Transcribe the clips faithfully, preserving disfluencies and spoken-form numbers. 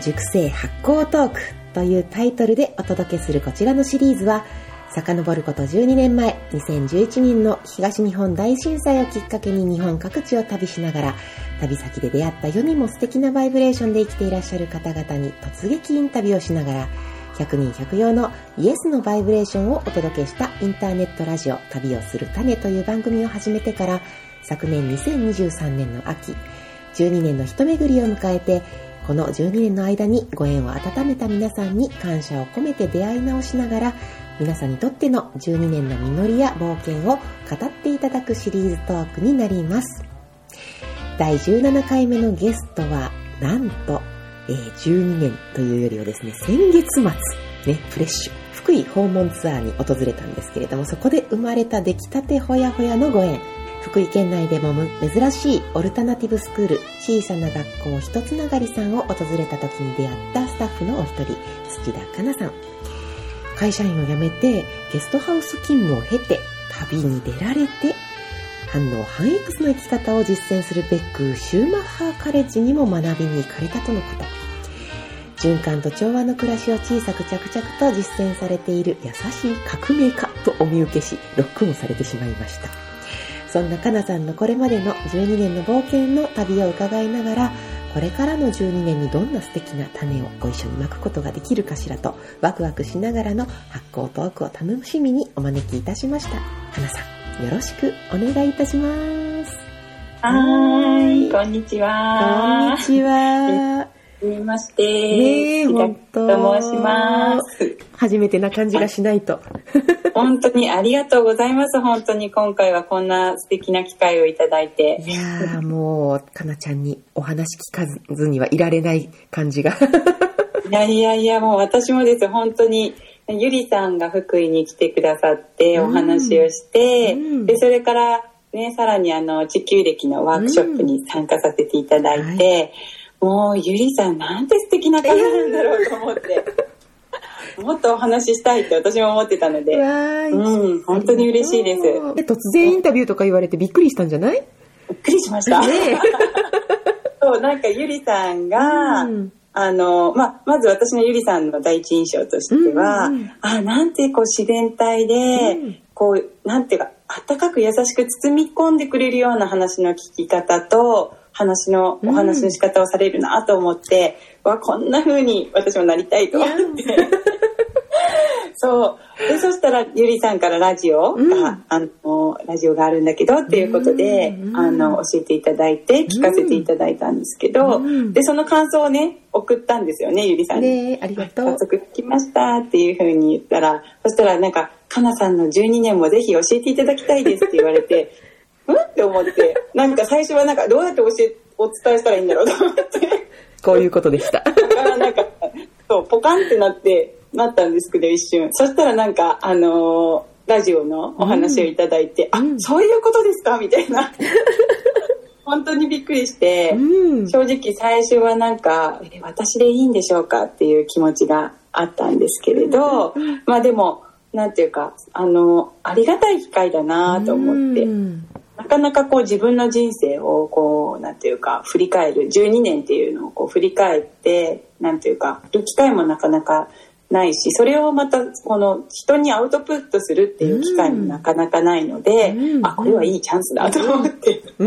熟成発酵トークというタイトルでお届けするこちらのシリーズは、遡ることじゅうにねんまえ、にせんじゅういちねんの東日本大震災をきっかけに日本各地を旅しながら、旅先で出会った世にも素敵なバイブレーションで生きていらっしゃる方々に突撃インタビューをしながら、ひゃくにんひゃく用のイエスのバイブレーションをお届けしたインターネットラジオ旅をする種という番組を始めてから、昨年にせんにじゅうさんねんの秋、じゅうにねんの一巡りを迎えて、このじゅうにねんの間にご縁を温めた皆さんに感謝を込めて出会い直しながら、皆さんにとってのじゅうにねんの実りや冒険を語っていただくシリーズトークになります。だいじゅうななかいめのゲストはなんと、えー、じゅうにねんというよりはですね、先月末、ね、フレッシュ福井訪問ツアーに訪れたんですけれども、そこで生まれた出来たてほやほやのご縁、福井県内でも珍しいオルタナティブスクール小さな学校ひとつながりさんを訪れた時に出会ったスタッフのお一人、土田香奈さん。会社員を辞めてゲストハウス勤務を経て旅に出られて、反応反 X の生き方を実践するべくシューマッハーカレッジにも学びに行かれたとのこと。循環と調和の暮らしを小さく着々と実践されている優しい革命家とお見受けし、ロックオンされてしまいました。そんなかなさんのこれまでのじゅうにねんの冒険の旅を伺いながら、これからのじゅうにねんにどんな素敵な種をご一緒にまくことができるかしらとワクワクしながらの発酵トークを楽しみにお招きいたしました。かなさん、よろしくお願いいたします。 はーい、こんにちは。 こんにちは。 はじめまして。 ねえ、本当と申します。 初めてな感じがしないと。 本当にありがとうございます。本当に今回はこんな素敵な機会をいただいて。 いやー、もうかなちゃんにお話聞かずにはいられない感じが。 いやいやいや、もう私もです。本当にゆりさんが福井に来てくださってお話をして、うん、でそれからね、さらにあの地球歴のワークショップに参加させていただいて、うん、はい、もうゆりさんなんて素敵な方なんだろうと思ってもっとお話ししたいって私も思ってたので、うん、本当に嬉しいです。 で突然インタビューとか言われてびっくりしたんじゃない？ びっくりしました、ね、そう、なんかゆりさんが、うん、あのま、まず私のゆりさんの第一印象としては、うんうん、あ、なんてこう自然体で、うん、こうなんていうか温かく優しく包み込んでくれるような話の聞き方と話のお話の仕方をされるなと思って、うん、わ、こんな風に私もなりたいと思ってそうで、そしたらゆりさんからラジオが、うん、あのラジオがあるんだけどっていうことで、うん、あの教えていただいて聞かせていただいたんですけど、うん、でその感想をね送ったんですよね、ゆりさんに。 ね、ありがとう。 早速聞きましたっていう風に言ったら、そしたらなんかかなさんのじゅうにねんもぜひ教えていただきたいですって言われてうんって思って、なんか最初はなんかどうやって教えお伝えしたらいいんだろうと思ってこういうことでした。だからなんかそうポカンってなってなったんですけど一瞬。そしたらなんかあのー、ラジオのお話をいただいて、うん、あ、そういうことですかみたいな本当にびっくりして、うん、正直最初はなんかえ私でいいんでしょうかっていう気持ちがあったんですけれど、うん、まあでもなんていうかあのありがたい機会だなと思って、うん、なかなかこう自分の人生をこうなんていうか振り返るじゅうにねんっていうのをこう振り返ってなんていうか振る機会もなかなかないし、それをまたこの人にアウトプットするっていう機会もなかなかないので、うん、あ、これはいいチャンスだと思って、うん、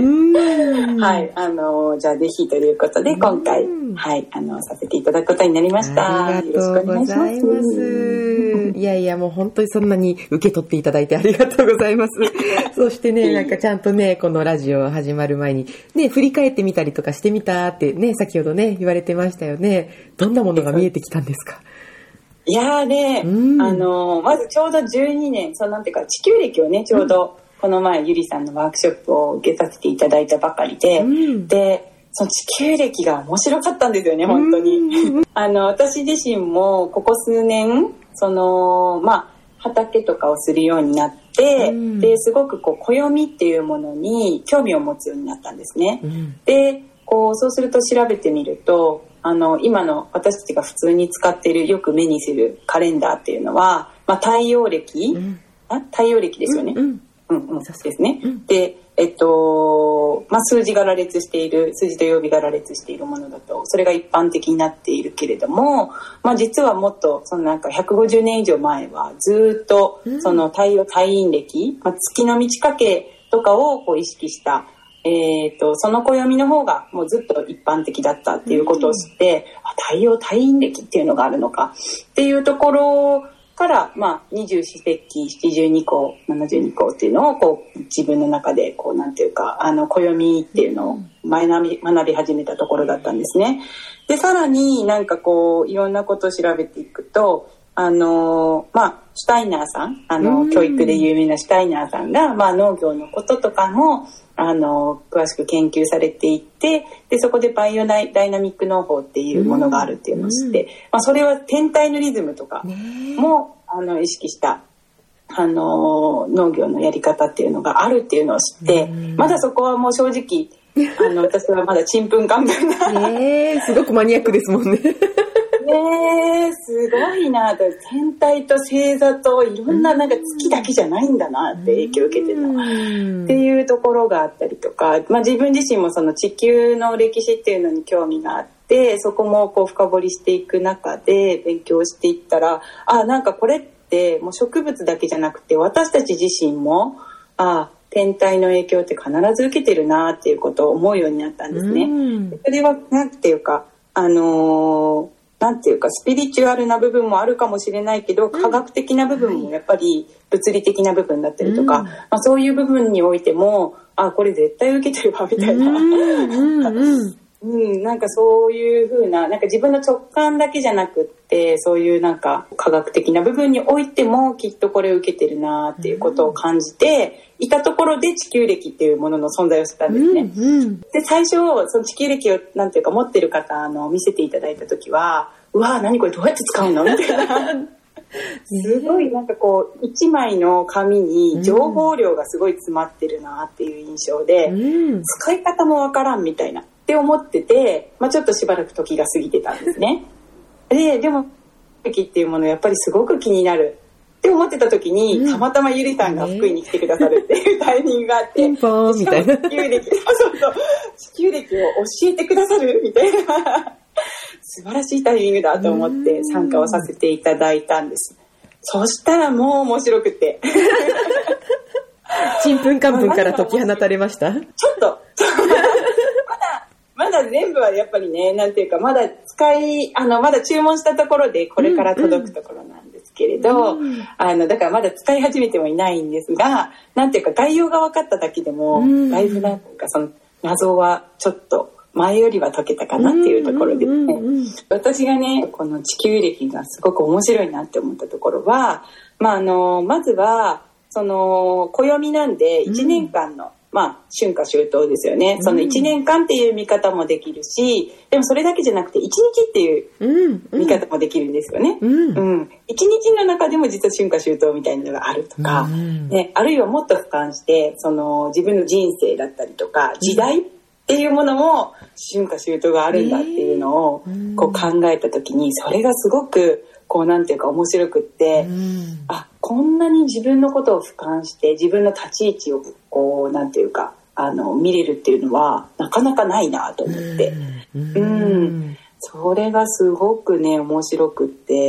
はいあのじゃあぜひということで今回、うん、はいあのさせていただくことになりました。 ありがとうございます。いやいやもう本当にそんなに受け取っていただいてありがとうございますそしてね、なんかちゃんとねこのラジオ始まる前にね振り返ってみたりとかしてみたってね先ほどね言われてましたよね。どんなものが見えてきたんですか？ いやーね、うん、あのまずちょうどじゅうにねん、そうなんていうか地球歴をねちょうどこの前ゆりさんのワークショップを受けさせていただいたばかりで、うん、でその地球歴が面白かったんですよね本当に、うん、あの私自身もここ数年そのまあ畑とかをするようになって、うん、ですごくこう暦っていうものに興味を持つようになったんですね、うん、でこうそうすると調べてみるとあの今の私たちが普通に使っているよく目にするカレンダーっていうのは、まあ、太陽暦、うん、あ太陽暦ですよね、うんうんうんうん、そうですね、うん、でえっとまあ、数字が羅列している数字と曜日が羅列しているものだとそれが一般的になっているけれども、まあ、実はもっとそのなんかひゃくごじゅうねん以上前はずっとその太陽太陰暦、まあ、月の満ち欠けとかをこう意識した、えー、とその暦の方がもうずっと一般的だったっていうことを知って、うん、太陽太陰暦っていうのがあるのかっていうところから、まあ、二十四節気七十二候七十二候っていうのをこう自分の中でこうなんていうかあの暦っていうのを学び、学び始めたところだったんですね。でさらになんかこういろんなことを調べていくとあのまあシュタイナーさんあの教育で有名なシュタイナーさんが、まあ、農業のこととかもあの詳しく研究されていてでそこでバイオダイナミック農法っていうものがあるっていうのを知って、うんまあ、それは天体のリズムとかも、あの意識したあの農業のやり方っていうのがあるっていうのを知って、うん、まだそこはもう正直あの私はまだちんぷんかんぷんな、 ね、すごくマニアックですもんね。 ねえすごいなと天体と星座といろんななんか月だけじゃないんだなって影響を受けてたっていうところがあったりとか、まあ、自分自身もその地球の歴史っていうのに興味があってそこもこう深掘りしていく中で勉強していったらあなんかこれってもう植物だけじゃなくて私たち自身もあ天体の影響って必ず受けてるなっていうことを思うようになったんですね。それはなんていうかあのーなんていうかスピリチュアルな部分もあるかもしれないけど、うん、科学的な部分もやっぱり物理的な部分だったりとか、うんまあ、そういう部分においてもあこれ絶対受けてるわみたいな、うんうんうん、なんかそういう風ななんか自分の直感だけじゃなくってそういうなんか科学的な部分においてもきっとこれを受けてるなっていうことを感じていたところで地球暦っていうものの存在を知ったんですね、うんうん、で最初その地球暦をなんていうか持ってる方あの見せていただいた時はうわ何これどうやって使うのみたいなすごいなんかこう一枚の紙に情報量がすごい詰まってるなっていう印象で、うん、使い方もわからんみたいなって思ってて、まあ、ちょっとしばらく時が過ぎてたんですねで, でも時っていうものやっぱりすごく気になるって思ってた時に、うん、たまたまゆりさんが福井に来てくださるっていうタイミングがあって、 ピンポーンみたいな地球暦そうそう地球暦を教えてくださるみたいな素晴らしいタイミングだと思って参加をさせていただいたんです。そしたらもう面白くてちんぷんかんぷんから解き放たれました。 ちょっとまだまだ全部はやっぱりねなんていうかまだ使いあのまだ注文したところでこれから届くところなんですけれど、うんうん、あのだからまだ使い始めてもいないんですがなんていうか概要が分かっただけでも、うん、だいぶなんかその謎はちょっと前よりは解けたかなっていうところですね、うんうんうん、私がねこの地球暦がすごく面白いなって思ったところは、まあ、あのまずはその暦なんでいちねんかんの、うんまあ、春夏秋冬ですよね、うん、そのいちねんかんっていう見方もできるしでもそれだけじゃなくていちにちっていう見方もできるんですよね、うんうん、いちにちの中でも実は春夏秋冬みたいなのがあるとか、うんね、あるいはもっと俯瞰してその自分の人生だったりとか時代っていうものも春夏秋冬があるんだっていうのをこう考えた時にそれがすごくこうなんていうか面白くって、うん、あこんなに自分のことを俯瞰して自分の立ち位置をこうなんていうかあの見れるっていうのはなかなかないなと思って、うんうん、それがすごくね面白くって、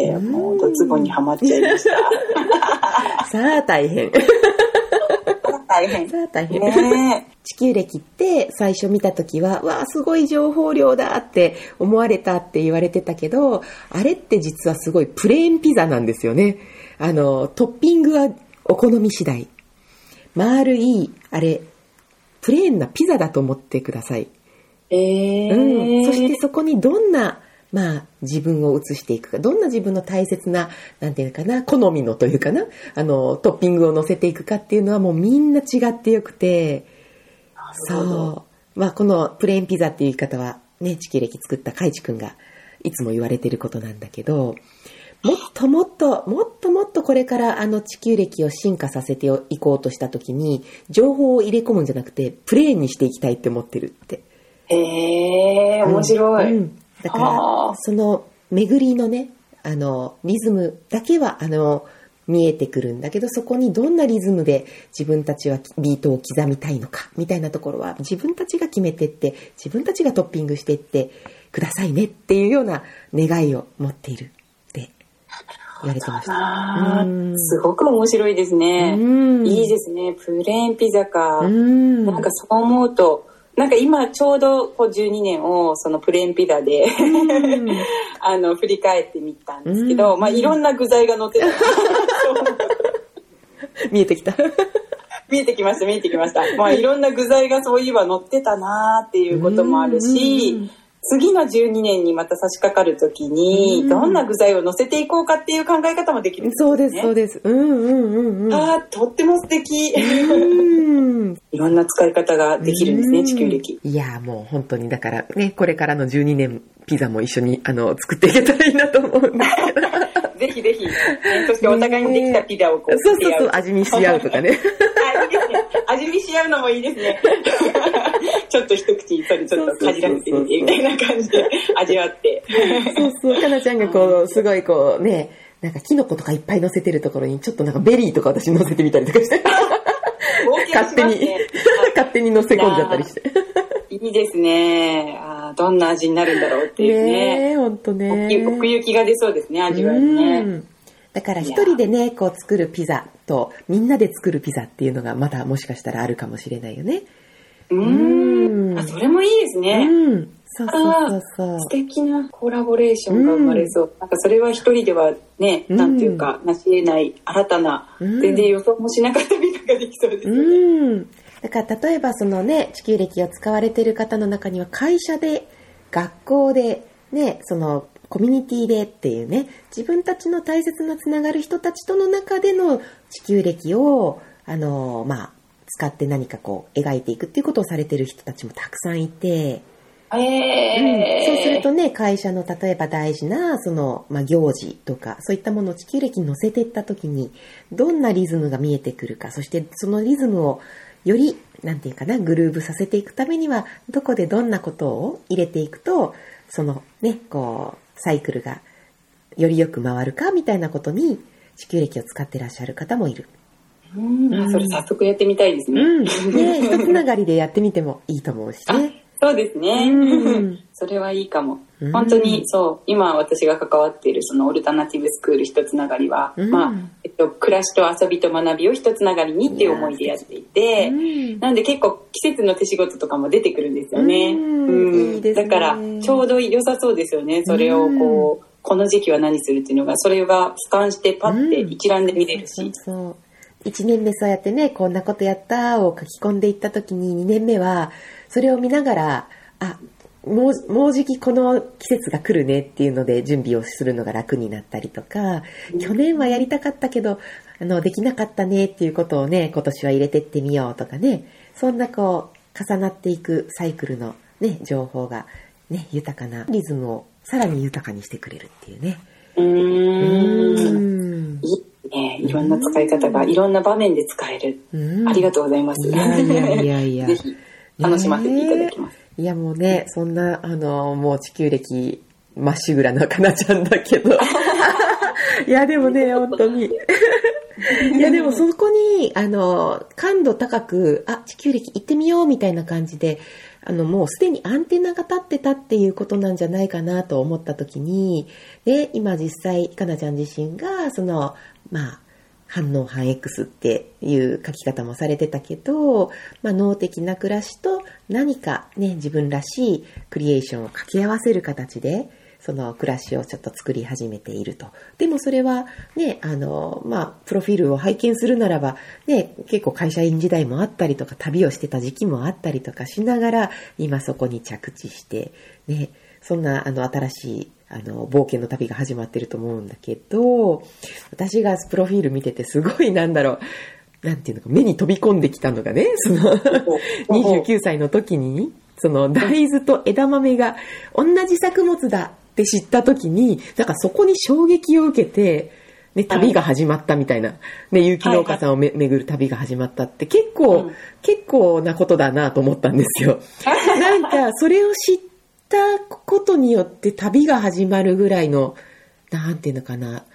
うん、もうドツボにはまっちゃいましたさあ大変大変さあ大変、ね、地球暦って最初見た時はわあすごい情報量だって思われたって言われてたけどあれって実はすごいプレーンピザなんですよね。あのトッピングはお好み次第丸いあれプレーンなピザだと思ってください、 えーうん、そしてそこにどんなまあ自分を映していくかどんな自分の大切ななんていうかな好みのというかなあのトッピングを乗せていくかっていうのはもうみんな違ってよくてそうまあこのプレーンピザっていう言い方はね地球暦作った海地くんがいつも言われてることなんだけどもっともっともっともっとこれからあの地球暦を進化させていこうとした時に情報を入れ込むんじゃなくてプレーンにしていきたいって思ってるってへー面白い、 うんうんだからその巡りのねあのリズムだけはあの見えてくるんだけど、そこにどんなリズムで自分たちはビートを刻みたいのかみたいなところは自分たちが決めてって、自分たちがトッピングしていってくださいねっていうような願いを持っているって言われてました。 すごく面白いですね。いいですね。プレーンピザか。なんかそう思うと、なんか今ちょうどこうじゅうにねんをそのプレーンピザであの振り返ってみたんですけど、まあいろんな具材が乗ってた見えてきた見えてきました見えてきました。まあいろんな具材がそういえば乗ってたなっていうこともあるし、次のじゅうにねんにまた差し掛かるときにどんな具材を乗せていこうかっていう考え方もできるんですね。 そうですそうです。うんうんうんうん。 あー、とっても素敵。うんいろんな使い方ができるんですね、地球歴。 いやもう本当にだからね、これからのじゅうにねんピザも一緒にあの作っていけたらいいなと思うんですけど。 ぜひぜひ、ね、そしてお互いにできたピザをこう、 そうそうそう、味見し合うとかね。 あ、いいですね。味見し合うのもいいですね。ちょっと一口それちょっとかじらせてみてみたいな感じで味わって。 そうそう、かなちゃんがこうすごいこうね、なんかキノコとかいっぱい乗せてるところにちょっとなんかベリーとか私乗せてみたりとかして、勝手に勝手に乗せ込んじゃったりして。 いいですね。あ、どんな味になるんだろうっていうね。 ね、本当ね。 奥行きが出そうですね、味わいね。 だから一人でね、こう作るピザとみんなで作るピザっていうのがまたもしかしたらあるかもしれないよね。 うーん。あ、それもいいですね。 うん。そうそうそうそう。 素敵なコラボレーションが生まれそう。なんかそれは一人ではね、なんていうか、なし得ない新たな、全然予想もしなかったピザができそうですよね。うん。 だから例えばそのね、地球歴を使われている方の中には会社で、学校で、ね、そのコミュニティでっていうね、自分たちの大切なつながる人たちとの中での地球歴を、あの、まあ、使って何かこう描いていくっていうことをされている人たちもたくさんいて、 えーうん、そうするとね、会社の例えば大事なその、まあ、行事とかそういったものを地球歴に乗せていったときにどんなリズムが見えてくるか、そしてそのリズムをよりなんていうかな、グルーヴさせていくためにはどこでどんなことを入れていくとそのね、こうサイクルがよりよく回るかみたいなことに地球歴を使ってらっしゃる方もいる。 うん、うん、それ早速やってみたいですね。 うん、ね、一つながりでやってみてもいいと思うしね。 そうですね、うん、それはいいかも、うん、本当にそう今私が関わっているそのオルタナティブスクール一つながりは、うん、まあえっと、暮らしと遊びと学びを一つながりにっていう思いでやっていて、うん、なんで結構季節の手仕事とかも出てくるんですよね、うんうん、いいですね。だからちょうど良さそうですよね。それをこう、この時期は何するっていうのがそれが俯瞰してパッて一覧で見れるし、 そうそうそう、いちねんめそうやってね、こんなことやったを書き込んでいった時ににねんめはそれを見ながら、あ、もう、もうじきこの季節が来るねっていうので準備をするのが楽になったりとか、去年はやりたかったけどあのできなかったねっていうことをね、今年は入れてってみようとかね、そんなこう重なっていくサイクルのね、情報がね、豊かなリズムをさらに豊かにしてくれるっていうね。 うーん、いいね、いろんな使い方がいろんな場面で使える。ありがとうございます。 いやいやいやいや。 ぜひ楽しませていただきます。 いやもうね、そんなあのもう地球歴まっしぐらなかなちゃんだけど、いやでもね本当に、いやでもそこにあの感度高く、あ、地球歴行ってみようみたいな感じで、あのもうすでにアンテナが立ってたっていうことなんじゃないかなと思った時に、で今実際かなちゃん自身がそのまあ反応反 X っていう書き方もされてたけど、まあ、脳的な暮らしと何かね、自分らしいクリエーションを掛け合わせる形でその暮らしをちょっと作り始めていると。でもそれはね、あのまあプロフィールを拝見するならばね、結構会社員時代もあったりとか旅をしてた時期もあったりとかしながら今そこに着地してね、そんなあの新しいあの冒険の旅が始まってると思うんだけど、私がプロフィール見ててすごいなんだろう、なんていうのか、目に飛び込んできたのがね、そのにじゅうきゅうさいの時にその大豆と枝豆が同じ作物だって知った時に、だからそこに衝撃を受けて、ね、旅が始まったみたいな、ね、有機農家さんをめ、はいはい、巡る旅が始まったって結構、うん、結構なことだなと思ったんですよ。なんかそれを知ったことによって旅が始まるぐらいの、なんていうのかな、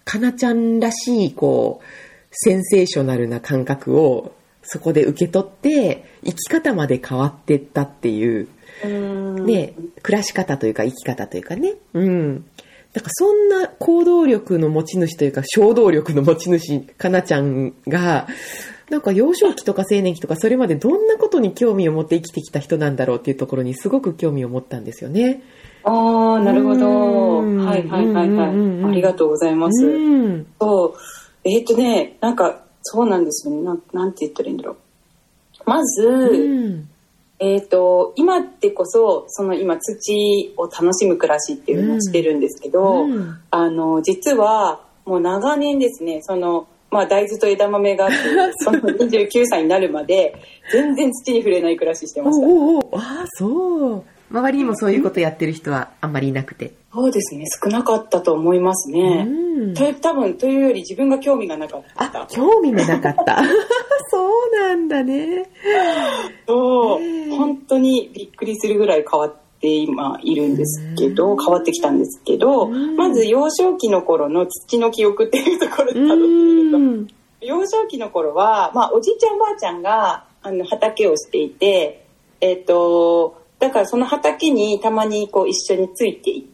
かなちゃんらしいこうセンセーショナルな感覚をそこで受け取って生き方まで変わっていったっていう、うーん、ね、暮らし方というか生き方というかね、うん、だからそんな行動力の持ち主というか衝動力の持ち主かなちゃんがなんか幼少期とか青年期とかそれまでどんなことに興味を持って生きてきた人なんだろうっていうところにすごく興味を持ったんですよね。 ああ、なるほど。はいはいはいはい。ありがとうございます。そう。えっとね、なんかそうなんですよね。な、なんて言ったらいいんだろう。まず、うん、えっと、今ってこそ、その今土を楽しむ暮らしっていうのをしてるんですけど、うん、あの、実はもう長年ですね、その、まあ大豆と枝豆があって、そのにじゅうきゅうさいになるまで、全然土に触れない暮らししてました。 おおお、ああ、そう。周りにもそういうことやってる人はあんまりいなくて。 そうですね、少なかったと思いますね。うん、と多分というより自分が興味がなかった。 あ、興味がなかったそうなんだね。 そう、本当にびっくりするぐらい変わって今いるんですけど、変わってきたんですけど、まず幼少期の頃の土の記憶っていうところで辿ってみると、幼少期の頃は、まあ、おじいちゃんおばあちゃんがあの畑をしていて、えっとだからその畑にたまにこう一緒についていって、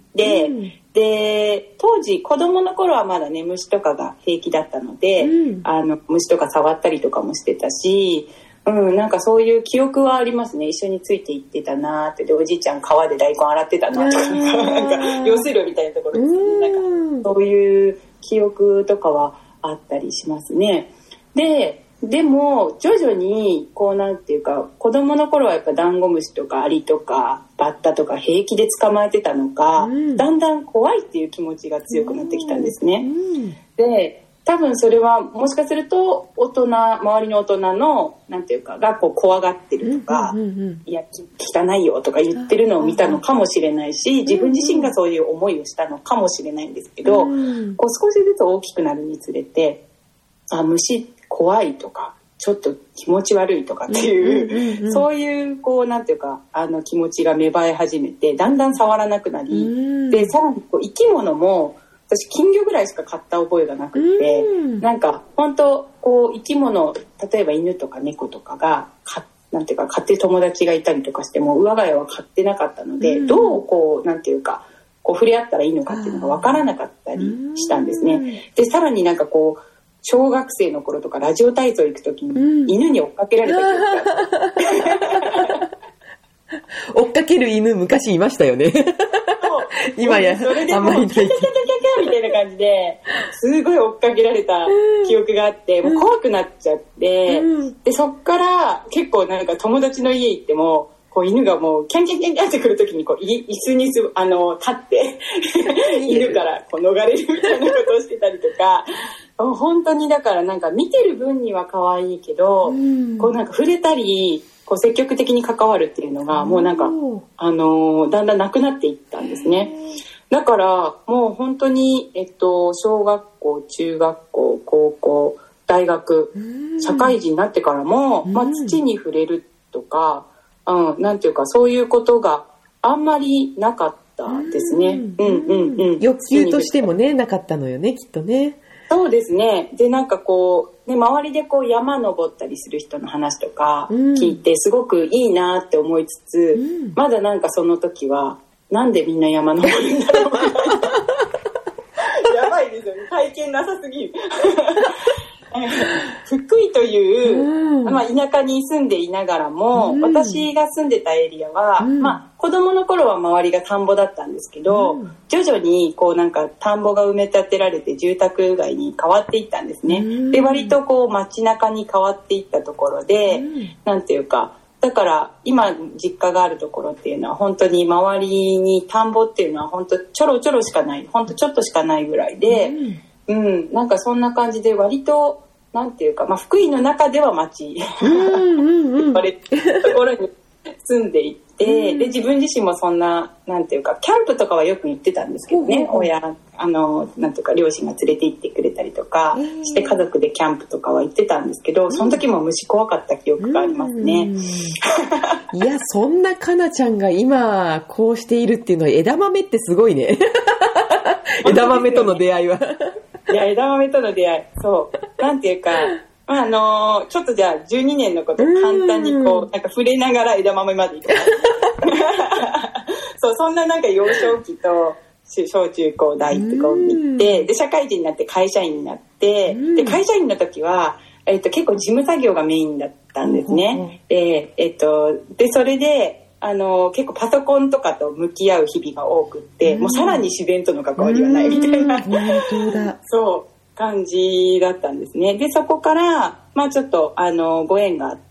うん、で当時子供の頃はまだね虫とかが平気だったので、うん、あの虫とか触ったりとかもしてたし、うん、なんかそういう記憶はありますね。一緒についていってたなって。でおじいちゃん川で大根洗ってたなとかなんか用水路みたいなところですね。なんかそういう記憶とかはあったりしますね。ででも徐々にこうなんていうか、子供の頃はやっぱダンゴムシとかアリとかバッタとか平気で捕まえてたのか、うん、だんだん怖いっていう気持ちが強くなってきたんですね。うん、で多分それはもしかすると大人、周りの大人のなんていうかがこう怖がってるとか、うんうんうんうん、いや汚いよとか言ってるのを見たのかもしれないし、自分自身がそういう思いをしたのかもしれないんですけど、うん、こう少しずつ大きくなるにつれて、あ、虫怖いとかちょっと気持ち悪いとかっていう、うんうんうん、そういうこうなんていうかあの気持ちが芽生え始めて、だんだん触らなくなり、うん、でさらにこう生き物も私金魚ぐらいしか飼った覚えがなくて、うん、なんか本当こう生き物、例えば犬とか猫とかがかなんていうか飼ってる友達がいたりとかしても我が家は飼ってなかったので、うん、どうこうなんていうかこう触れ合ったらいいのかっていうのが分からなかったりしたんですね。うん、でさらになんかこう小学生の頃とかラジオ体操行くときに、うん、犬に追っかけられた記憶があって追っかける犬昔いましたよね今やそれでもうキャキャキャキャキャみたいな感じですごい追っかけられた記憶があって、もう怖くなっちゃって、うん、でそっから結構なんか友達の家行ってもこう犬がもうキャンキャンキャンキャンってくるときにこう椅子にすあの立って犬からこう逃れるみたいなことをしてたりとか本当にだからなんか見てる分には可愛いけど、うん、こうなんか触れたりこう積極的に関わるっていうのがもうなんか、あのー、だんだんなくなっていったんですね。だからもう本当に、えっと、小学校中学校高校大学、うん、社会人になってからも、まあ、土に触れるとか、うん、なんていうかそういうことがあんまりなかったですね。うんうんうん。 欲求としてもねなかったのよねきっとね。 そうですね。でなんかこう、ね、周りでこう山登ったりする人の話とか聞いてすごくいいなって思いつつ、うん、まだなんかその時はなんでみんな山登るんだろうやばいですよね。体験なさすぎる福井という、うんまあ、田舎に住んでいながらも、うん、私が住んでたエリアは、うんまあ、子供の頃は周りが田んぼだったんですけど、うん、徐々にこうなんか田んぼが埋め立てられて住宅街に変わっていったんですね。うん、で割とこう街中に変わっていったところで、うん、なんていうかだから今実家があるところっていうのは本当に周りに田んぼっていうのは本当ちょろちょろしかない、本当ちょっとしかないぐらいで、うんうん、なんかそんな感じで割となんていうか、まあ、福井の中では町うんうんうんところに住んでいて、うん、で自分自身もそんななんていうかキャンプとかはよく行ってたんですけどね、うんうん、親あのなんていうか両親が連れて行ってくれたりとかして家族でキャンプとかは行ってたんですけど、その時も虫怖かった記憶がありますね。うんうん、いやそんなかなちゃんが今こうしているっていうのは枝豆ってすごいね枝豆との出会いはいや、枝豆との出会い、そうなんていうか、まああのー、ちょっとじゃあじゅうにねんのことを簡単にこうなんか触れながら枝豆まで行きますそう、そんななんか幼少期と小中高大ってこう行って、で社会人になって会社員になって、で会社員の時は、えっと、結構事務作業がメインだったんですね。で、えっと、でそれであの結構パソコンとかと向き合う日々が多くって、もうさらに自然との関わりはないみたいなそう感じだったんですね。でそこからまあちょっとあのご縁があって、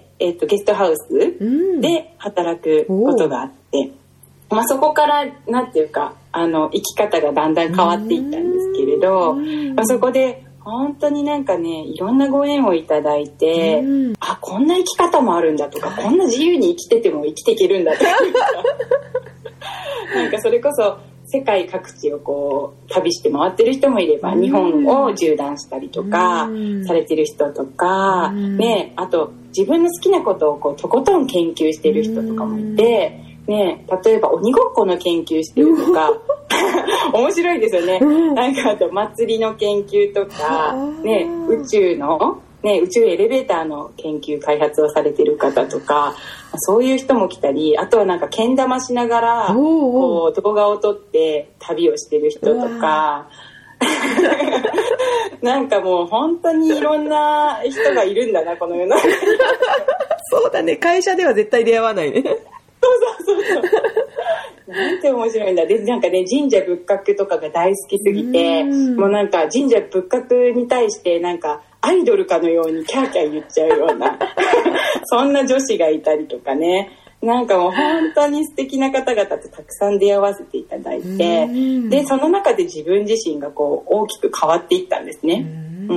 えっと、ゲストハウスで働くことがあって、まあ、そこからなんていうかあの生き方がだんだん変わっていったんですけれど、まあ、そこで本当になんかねいろんなご縁をいただいて、うん、あこんな生き方もあるんだとか、こんな自由に生きてても生きていけるんだとかなんかそれこそ世界各地をこう旅して回ってる人もいれば、うん、日本を縦断したりとかされてる人とか、うん、ね、あと自分の好きなことをこうとことん研究してる人とかもいて、ね、例えば鬼ごっこの研究してるとか面白いですよね。なんかあと祭りの研究とか、ね、宇宙の、ね、宇宙エレベーターの研究開発をされてる方とか、そういう人も来たり、あとはなんかけん玉しながらこう動画を撮って旅をしてる人とかなんかもう本当にいろんな人がいるんだなこの世の中にそうだね、会社では絶対出会わないねそうそうそうそうなんて面白いんだ。でなんかね神社仏閣とかが大好きすぎて、うもうなんか神社仏閣に対してなんかアイドルかのようにキャーキャー言っちゃうようなそんな女子がいたりとかね、なんかもう本当に素敵な方々とたくさん出会わせていただいて、でその中で自分自身がこう大きく変わっていったんですね。うん、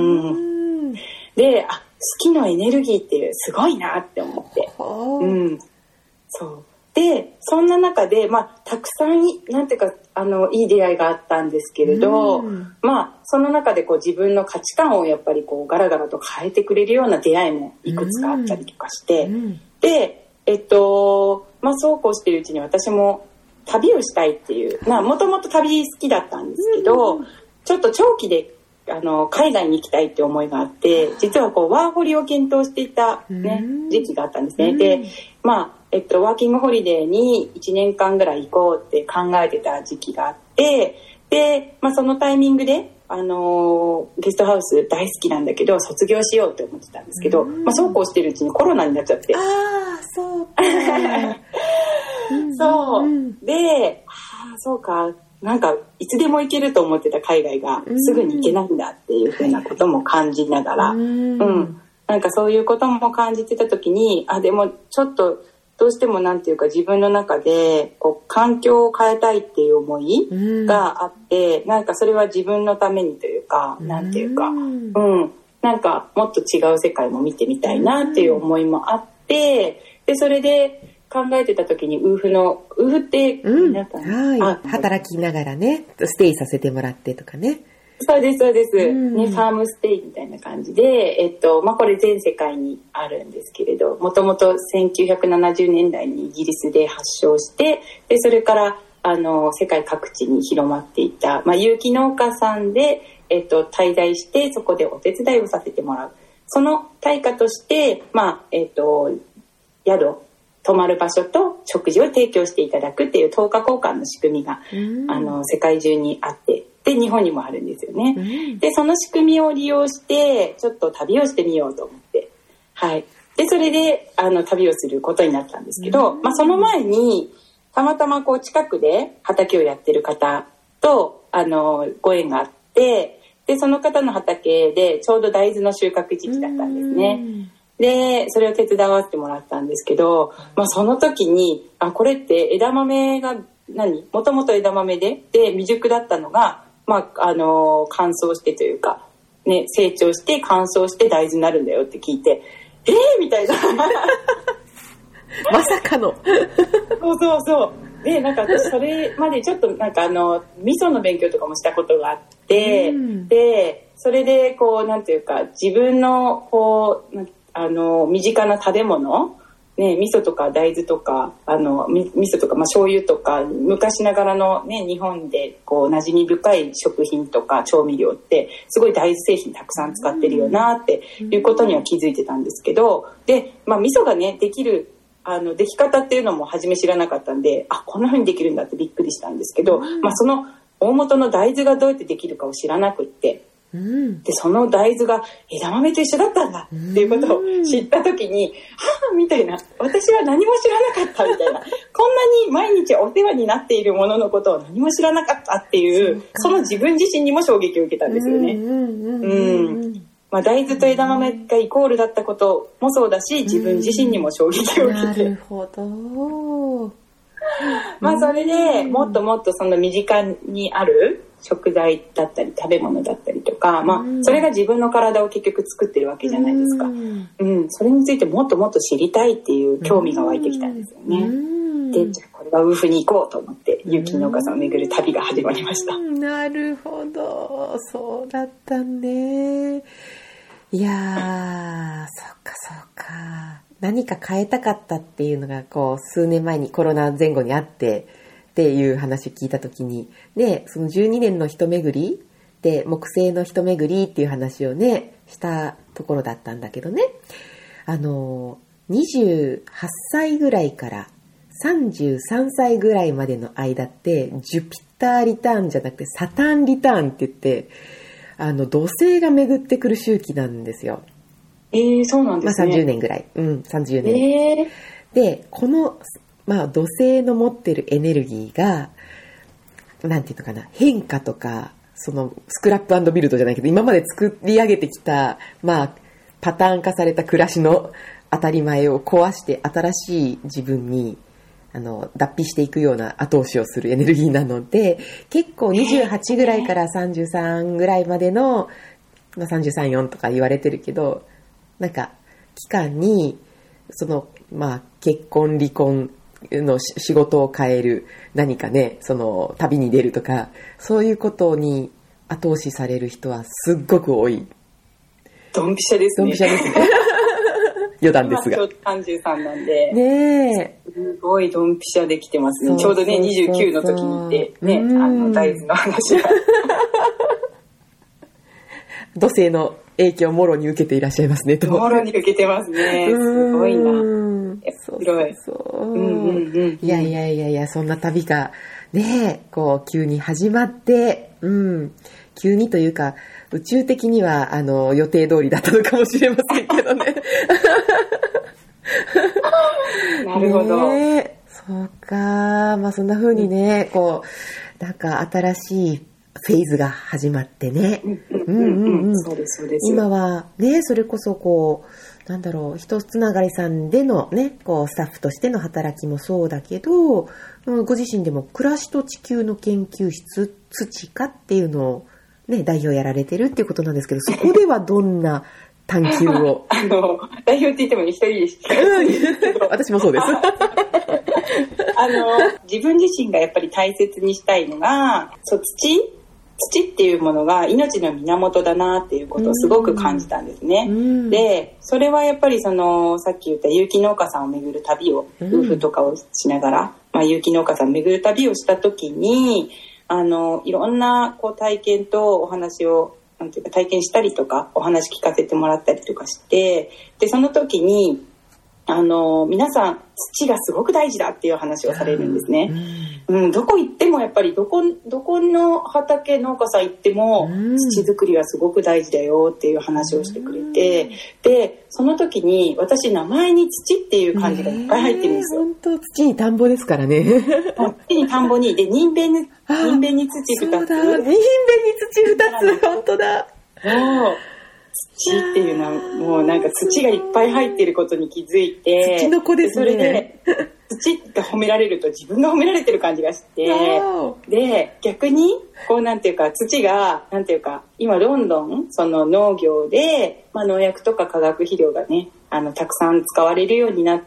であ好きのエネルギーっていうすごいなって思って、うん、そうでそんな中で、まあ、たくさんなんていうかあのいい出会いがあったんですけれど、まあ、その中でこう自分の価値観をやっぱりこうガラガラと変えてくれるような出会いもいくつかあったりとかして、で、えっとまあ、そうこうしているうちに私も旅をしたいっていうもともと旅好きだったんですけど、ちょっと長期であの海外に行きたいって思いがあって、実はこうワーホリを検討していた、ね、時期があったんですね。でまあえっと、ワーキングホリデーにいちねんかんぐらい行こうって考えてた時期があって、で、まあ、そのタイミングで、あのー、ゲストハウス大好きなんだけど卒業しようって思ってたんですけど、まあ、そうこうしてるうちにコロナになっちゃって、 ああそうかそうで、ああそうか、なんかいつでも行けると思ってた海外がすぐに行けないんだっていうふうなことも感じながら、うん、うん、なんかそういうことも感じてた時に、あでもちょっとどうしてもなんていうか自分の中でこう環境を変えたいっていう思いがあって、うん、なんかそれは自分のためにというか、うん、なんていうか、うん、なんかもっと違う世界も見てみたいなっていう思いもあって、でそれで考えてた時にウーフのウーフって皆さん、 うん、はい、働きながらねステイさせてもらってとかね、 そうですそうです、うんね、ファームステイみたいな感じで、えっとまあ、これ全世界にあるんですけれど、もともとせんきゅうひゃくななじゅうねんだいにイギリスで発祥して、でそれからあの世界各地に広まっていった、まあ、有機農家さんで、えっと、滞在してそこでお手伝いをさせてもらう、その対価として、まあえっと、宿泊まる場所と食事を提供していただくっていうとおか交換の仕組みが、うん、あの世界中にあって、で日本にもあるんですよね、うん、でその仕組みを利用してちょっと旅をしてみようと思って、はい、でそれであの旅をすることになったんですけど、うんまあ、その前にたまたまこう近くで畑をやってる方とあのご縁があって、でその方の畑でちょうど大豆の収穫時期だったんですね、うん、でそれを手伝わせてもらったんですけど、まあ、その時にあこれって枝豆が何もともと枝豆でで未熟だったのが、まああのー、乾燥してというか、ね、成長して乾燥して大豆になるんだよって聞いて、えーみたいなまさかのそうそうそうで、なんか私それまでちょっとなんかあの味噌の勉強とかもしたことがあって、うん、でそれでこうなんていうか自分のこうあの身近な食べ物ね、味噌とか大豆とかあの味噌とか、まあ、醤油とか昔ながらの、ね、日本でこう馴染み深い食品とか調味料ってすごい大豆製品たくさん使ってるよなっていうことには気づいてたんですけど、で、まあ、味噌がねできるあのでき方っていうのも初め知らなかったんで、あ、こんな風にできるんだってびっくりしたんですけど、まあ、その大元の大豆がどうやってできるかを知らなくって、うん、でその大豆が枝豆と一緒だったんだっていうことを知った時に、はぁみたいな、私は何も知らなかったみたいな、こんなに毎日お世話になっているもののことを何も知らなかったっていう、その自分自身にも衝撃を受けたんですよね。うんまあ、大豆と枝豆がイコールだったこともそうだし、自分自身にも衝撃を受けて、 なるほどまあそれでもっともっとその身近にある食材だったり食べ物だったりとか、まあ、それが自分の体を結局作ってるわけじゃないですか、うんうん、それについてもっともっと知りたいっていう興味が湧いてきたんですよね、うん、でじゃあこれはウーフに行こうと思って有機農家さんを巡る旅が始まりました、 うん、なるほど、そうだったね。いやー、そっかそっか、何か変えたかったっていうのがこう数年前にコロナ前後にあってっていう話を聞いたときに、でそのじゅうにねんの一巡りで木星の一巡りっていう話をねしたところだったんだけどね、あのにじゅうはっさいぐらいからさんじゅうさんさいぐらいまでの間ってジュピターリターンじゃなくてサタンリターンって言って、あの土星が巡ってくる周期なんですよ。 えー、そうなんですね。 まあ、さんじゅうねんぐらい、うん、さんじゅうねん、えー、でこの、まあ、土星の持ってるエネルギーがなんていうのかな、変化とかそのスクラップ&ビルドじゃないけど今まで作り上げてきた、まあ、パターン化された暮らしの当たり前を壊して新しい自分にあの脱皮していくような後押しをするエネルギーなので、結構にじゅうはちぐらいからさんじゅうさんぐらいまでの、まあ、さんじゅうさん、よんとか言われてるけど、なんか期間にその、まあ、結婚離婚の仕事を変える、何かね、その旅に出るとかそういうことに後押しされる人はすっごく多い。 ドンピシャですね。 ドンピシャですね余談ですが、 今ちょうどさんじゅうさんなんで、 ね、 すごいドンピシャできてますね。ちょうどねにじゅうきゅうの時にいてね、あの大豆の話が土星の影響をもろに受けていらっしゃいますねと。 もろに受けてますね。すごいな。 そうそうそう、うんうんうん、いやいやいやいや、そんな旅がねこう急に始まって、うん、急にというか宇宙的にはあの予定通りだったのかもしれませんけどねなるほど、 ね、そうか、まあそんな風にね、うん、こうなんか新しいフェーズが始まってね、今はねそれこそこうなんだろう、人つながりさんでのねこうスタッフとしての働きもそうだけど、ご自身でも暮らしと地球の研究室土化っていうのをね代表やられてるっていうことなんですけど、そこではどんな探求をあの代表って言っても一人でしか私もそうですあの自分自身がやっぱり大切にしたいのが、そう土土っていうものが命の源だなっていうことをすごく感じたんですね、うん、でそれはやっぱりそのさっき言った有機農家さんを巡る旅を、うん、夫婦とかをしながら、まあ、有機農家さんを巡る旅をした時にあのいろんなこう体験とお話をなんていうか体験したりとかお話聞かせてもらったりとかして、でその時にあの皆さん土がすごく大事だっていう話をされるんですね、うんうん、どこ行ってもやっぱりどこ、どこの畑農家さん行っても土作りはすごく大事だよっていう話をしてくれて、うん、でその時に私名前に土っていう漢字がいっぱい入ってるんですよ、 本当土に田んぼですからね土に田んぼにで人弁に人弁に土ふたつ、 人弁に土ふたつ本当だ土っていうのはもうなんか土がいっぱい入っていることに気づいて、 土の子ですね。 それで土が褒められると自分が褒められてる感じがして、で逆にこうなんていうか土がなんていうか今どんどんその農業で、まあ、農薬とか化学肥料がねあのたくさん使われるようになって、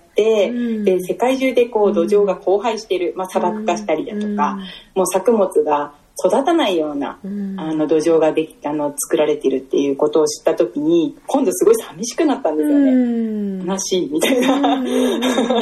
うん、で世界中でこう土壌が荒廃している、まあ、砂漠化したりだとか、うん、もう作物が育たないような、うん、あの土壌ができあの作られているっていうことを知った時に今度すごい寂しくなったんですよね、うん、悲しいみたいな、うん、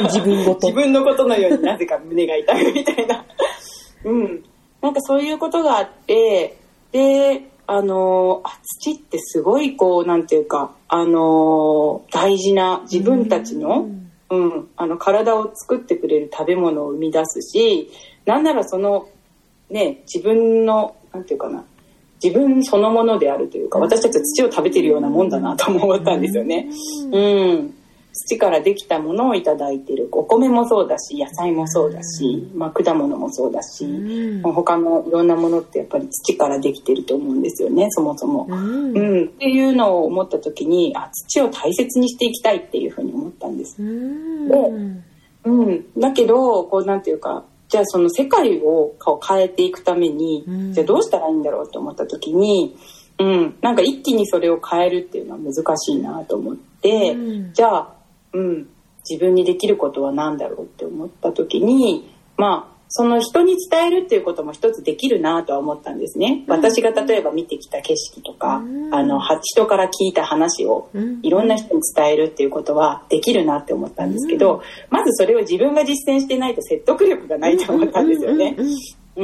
自分ごと自分のことのようになぜか胸が痛むみたいな、うん、なんかそういうことがあってであの土ってすごいこうなんていうかあの大事な自分たちの、うんうん、あの体を作ってくれる食べ物を生み出すしなんならそのね、自分のなんていうかな自分そのものであるというか私たちは土を食べてるようなもんだなと思ったんですよね、うん、土からできたものをいただいてるお米もそうだし野菜もそうだし、まあ、果物もそうだし、うん、他のいろんなものってやっぱり土からできてると思うんですよねそもそも、うんうん、っていうのを思った時にあ土を大切にしていきたいっていうふうに思ったんです、うん、で、うん、だけどこうなんていうかじゃあその世界を変えていくために、うん、じゃあどうしたらいいんだろうと思った時に、うん、なんか一気にそれを変えるっていうのは難しいなと思って、うん、じゃあ、うん、自分にできることは何だろうって思った時にまあその人に伝えるっていうことも一つできるなとは思ったんですね、うん、私が例えば見てきた景色とか、うん、あの人から聞いた話をいろんな人に伝えるっていうことはできるなって思ったんですけど、うん、まずそれを自分が実践してないと説得力がないと思ったんですよね、うんうん、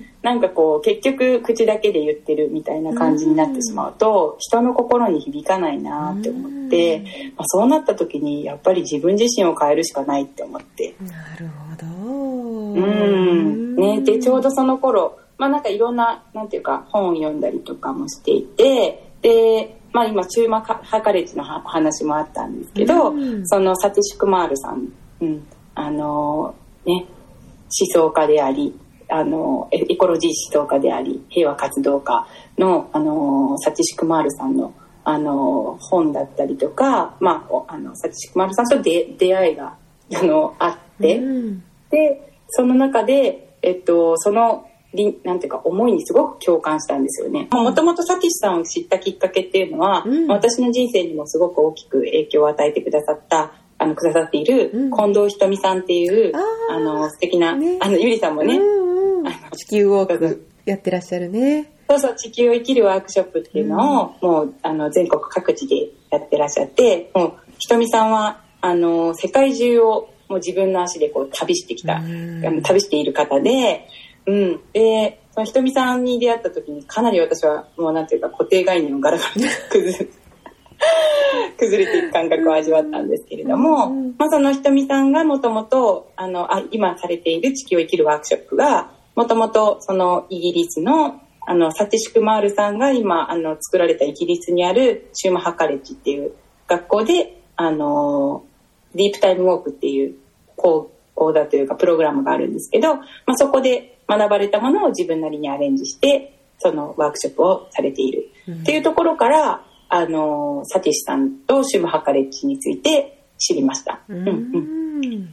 なんかこう結局口だけで言ってるみたいな感じになってしまうと人の心に響かないなって思って、まあ、そうなった時にやっぱり自分自身を変えるしかないって思ってなるほどうんね、でちょうどその頃、まあ、なんかいろんななんていうか本を読んだりとかもしていてで、まあ、今中馬ハカレッジの話もあったんですけど、うん、そのサティシュクマールさん、うん、あのね思想家でありあのエコロジー思想家であり平和活動家の、あのサティシュクマールさんの、あの本だったりとか、まあ、あのサティシュクマールさんと出会いがあのあって、うん、でその中で、えっと、そのなんていうか思いにすごく共感したんですよね。もともとサティシュさんを知ったきっかけっていうのは、うん、私の人生にもすごく大きく影響を与えてくださったあのくださっている近藤ひとみさんっていう、うん、あの素敵な、ね、あのゆりさんもね、うんうん、地球ウォークやってらっしゃるね。 そうそう地球を生きるワークショップっていうのを、うん、もうあの全国各地でやってらっしゃってもうひとみさんはあの世界中をもう自分の足でこう旅してきた、うん、あの旅している方で、うん、でそのひとみさんに出会った時にかなり私はもうなんていうか固定概念をガラガラ崩れ崩れていく感覚を味わったんですけれども、うん、まあ、そのひとみさんがもともと今されている地球を生きるワークショップがもともとそのイギリスのあのサティシュクマールさんが今あの作られたイギリスにあるシューマハカレッジっていう学校であのディープタイムウォークっていう講座というかプログラムがあるんですけど、まあ、そこで学ばれたものを自分なりにアレンジしてそのワークショップをされている、うん、っていうところからあのサティシュさんとシューマハカレッジについて知りました、うんうん、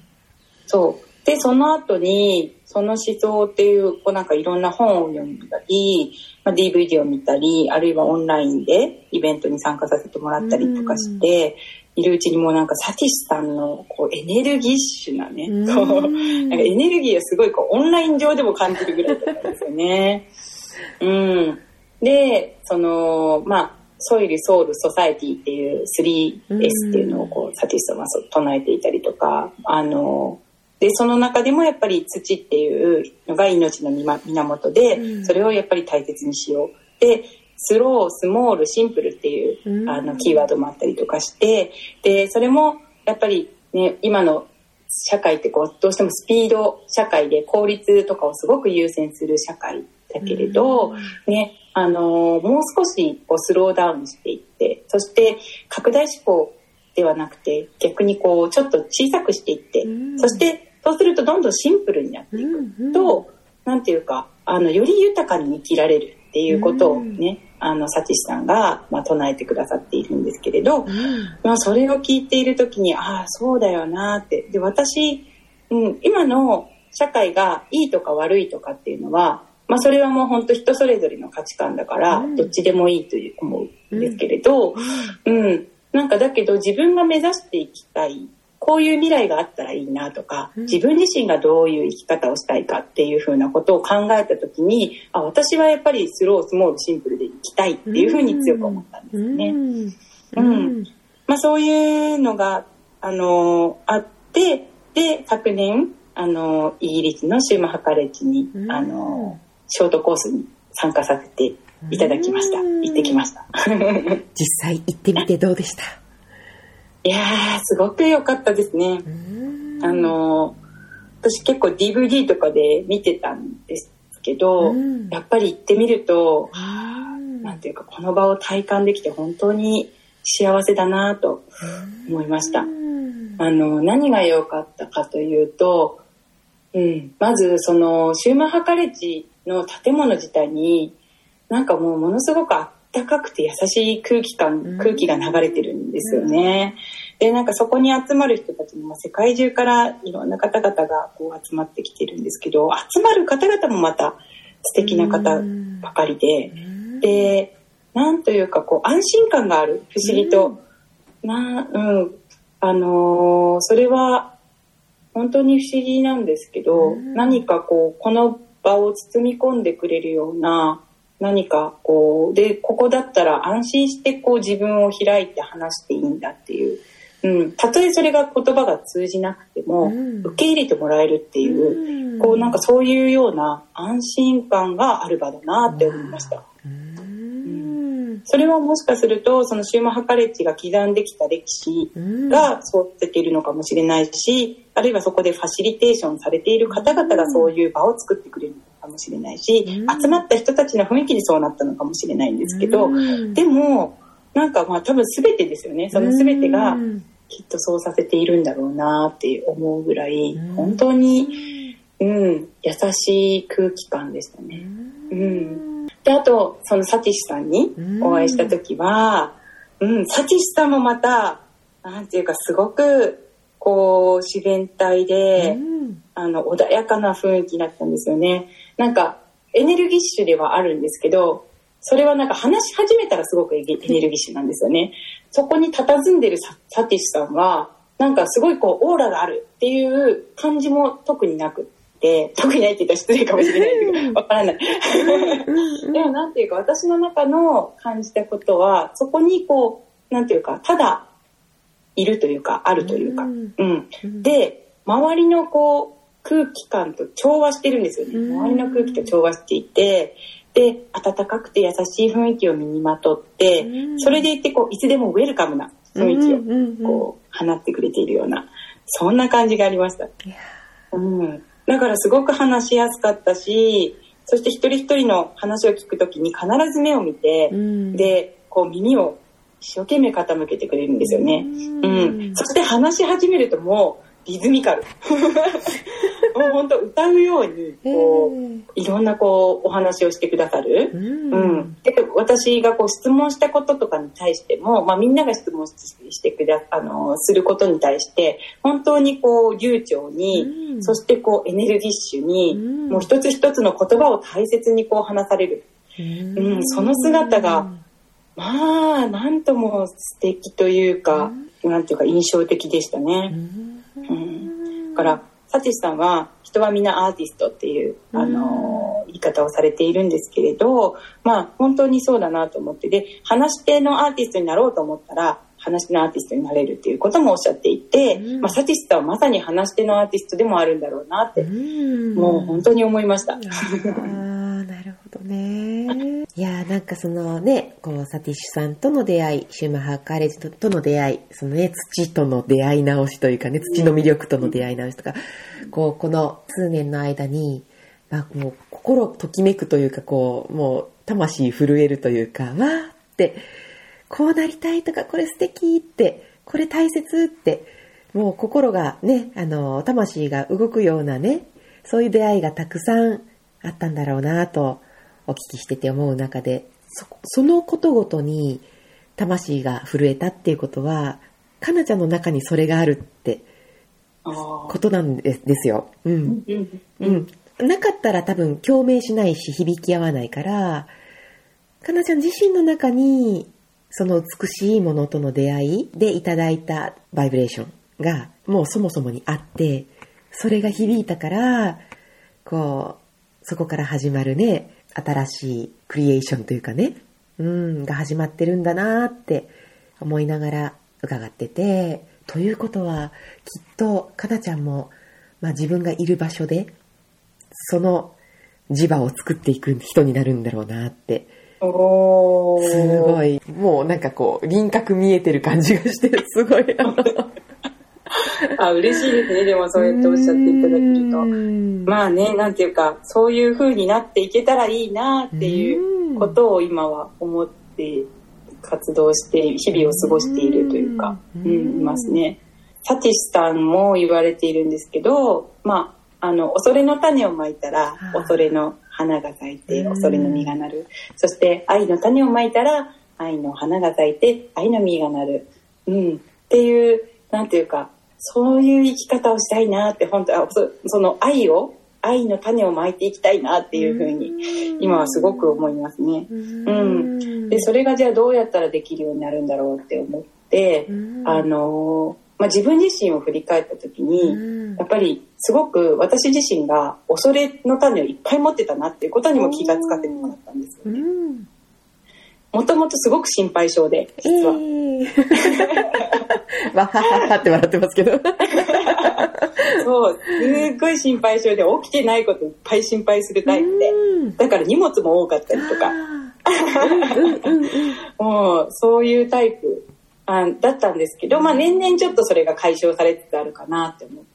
そうでその後にその思想っていうこうなんかいろんな本を読んだり、まあ、ディーブイディー を見たりあるいはオンラインでイベントに参加させてもらったりとかしているうちにもうなんかサティシュさんのこうエネルギッシュなねこうなんかエネルギーをすごいこうオンライン上でも感じるぐらいだったんですよね、うん、でそのまあソイル、ソウル、ソサエティっていう スリーエス っていうのをこうサティシュさんは唱えていたりとかあのでその中でもやっぱり土っていうのが命の源で、うん、それをやっぱり大切にしようでスロー、スモール、シンプルっていう、うん、あのキーワードもあったりとかしてでそれもやっぱり、ね、今の社会ってこうどうしてもスピード社会で効率とかをすごく優先する社会だけれど、うんねあのもう少しこうスローダウンしていってそして拡大思考ではなくて逆にこうちょっと小さくしていって、うん、そしてそうするとどんどんシンプルになっていくと、うんうん、なんていうかあのより豊かに生きられるっていうことをね、うん、あのサティシュさんが、まあ、唱えてくださっているんですけれど、うんまあ、それを聞いている時にああそうだよなってで私、うん、今の社会がいいとか悪いとかっていうのはまあ、それはもう本当人それぞれの価値観だからどっちでもいいと思うんですけれど、うんうん、なんかだけど自分が目指していきたいこういう未来があったらいいなとか、自分自身がどういう生き方をしたいかっていうふうなことを考えた時に、あ、私はやっぱりスロースモールシンプルで生きたいっていうふうに強く思ったんですよね。うんうん、まあ、そういうのがあのあって、で昨年あのイギリスのシューマハカレッジにあのショートコースに参加させていただきました。行ってきました実際行ってみてどうでした？ いやー、すごく良かったですね。あの私結構 ディーブイディー とかで見てたんですけど、やっぱり行ってみると、なんていうか、この場を体感できて本当に幸せだなと思いました。あの何が良かったかというと、うん、まずそのシューマハカレッジの建物自体になんかもうものすごくあったかくて優しい空気感、空気が流れてるんですよね。で、なんかそこに集まる人たちも世界中からいろんな方々がこう集まってきてるんですけど、集まる方々もまた素敵な方ばかりで、で、なんというかこう安心感がある、不思議と。な、うん、あのー、それは本当に不思議なんですけど、何かこうこの場を包み込んでくれるような何かこうで、ここだったら安心してこう自分を開いて話していいんだっていう、うん、たとえそれが言葉が通じなくても、うん、受け入れてもらえるっていう、うん、こうなんかそういうような安心感がある場だなって思いました。うんうん、それはもしかするとそのシューマハカレッジが刻んできた歴史がそうしているのかもしれないし、あるいはそこでファシリテーションされている方々がそういう場を作ってくれるかもしれないし、うん、集まった人たちの雰囲気でそうなったのかもしれないんですけど、うん、でもなんかまあ多分全てですよね。その全てがきっとそうさせているんだろうなって思うぐらい、うん、本当に、うん、優しい空気感でしたね。うん、で、あとそのサティシさんにお会いした時は、うん、サティシさんもまたなんていうかすごくこう自然体で、うん、あの穏やかな雰囲気だったんですよね。なんかエネルギッシュではあるんですけど、それはなんか話し始めたらすごくエネルギッシュなんですよね。そこに佇んでるササティシさんはなんかすごいこうオーラがあるっていう感じも特になくって特にないって言ったら失礼かもしれないけどわからないでもなんていうか私の中の感じたことはそこにこうなんていうかただいるというかあるというか、うんうん、で周りのこう空気感と調和してるんですよね。周りの空気と調和していて、で温かくて優しい雰囲気を身にまとって、それでいてこういつでもウェルカムな雰囲気をこう放ってくれているようなそんな感じがありました。うん、だからすごく話しやすかったし、そして一人一人の話を聞くときに必ず目を見て、でこう耳を一生懸命傾けてくれるんですよね。うん、そして話し始めるともうリズミカルもう本当歌うようにこういろんなこうお話をしてくださる、うんうん、で私がこう質問したこととかに対しても、まあ、みんなが質問してくだあのすることに対して本当にこう流暢に、うん、そしてこうエネルギッシュに、うん、もう一つ一つの言葉を大切にこう話される、うんうん、その姿がまあなんとも素敵というか、うん、なんていうか印象的でしたね。うんうん、だからサティシさんは人はみんなアーティストっていう、あのー、言い方をされているんですけれど、まあ本当にそうだなと思って、で話し手のアーティストになろうと思ったら話し手のアーティストになれるっていうこともおっしゃっていて、まあ、サティシさんはまさに話し手のアーティストでもあるんだろうなって、もう本当に思いました。 あなるほどね。いやなんかそのねこうサティシさんとの出会い、シューマハカレッジと、との出会い、そのね土との出会い直しというかね、土の魅力との出会い直しとか、うん、こうこの数年の間に、まあ、もう心ときめくというか、こうもう魂震えるというか、わーってこうなりたいとか、これ素敵って、これ大切って、もう心がね、あの魂が動くようなね、そういう出会いがたくさんあったんだろうなとお聞きしてて思う中で、 そ, そのことごとに魂が震えたっていうことは、かなちゃんの中にそれがあるってことなんですよ。うん、うん、なかったら多分共鳴しないし響き合わないから、かなちゃん自身の中にその美しいものとの出会いでいただいたバイブレーション、 がもうそもそもにあって、それが響いたから、こう、そこから始まるね、新しいクリエーションというかね、うん、が始まってるんだなって思いながら伺ってて、ということは、きっと、かなちゃんも、まあ自分がいる場所で、その磁場を作っていく人になるんだろうなって。 おー。 すごい。もうなんかこう、輪郭見えてる感じがして、すごい。 あ、嬉しいですね。でもそうやっておっしゃっていただけると。まあね、なんていうか、そういう風になっていけたらいいなっていうことを今は思って活動して、日々を過ごしているというか、うん、いますね。サティスさんも言われているんですけど、まあ、あの、恐れの種をまいたら、恐れの花が咲いて、恐れの実がなる。そして、愛の種をまいたら、愛の花が咲いて、愛の実がなる。うん。っていう、なんていうか、そういう生き方をしたいなって、本当は そ, その愛を愛の種をまいていきたいなっていうふうに今はすごく思いますね。うん、でそれがじゃあどうやったらできるようになるんだろうって思って、あの、まあ、自分自身を振り返った時にやっぱりすごく私自身が恐れの種をいっぱい持ってたなっていうことにも気がつかせてもらったんですよね。もともとすごく心配性で実は、えー、わはははって笑ってますけどそうすっごい心配性で起きてないこといっぱい心配するタイプで、だから荷物も多かったりとかもうそういうタイプあだったんですけど、まあ、年々ちょっとそれが解消されつつあるかなって思って、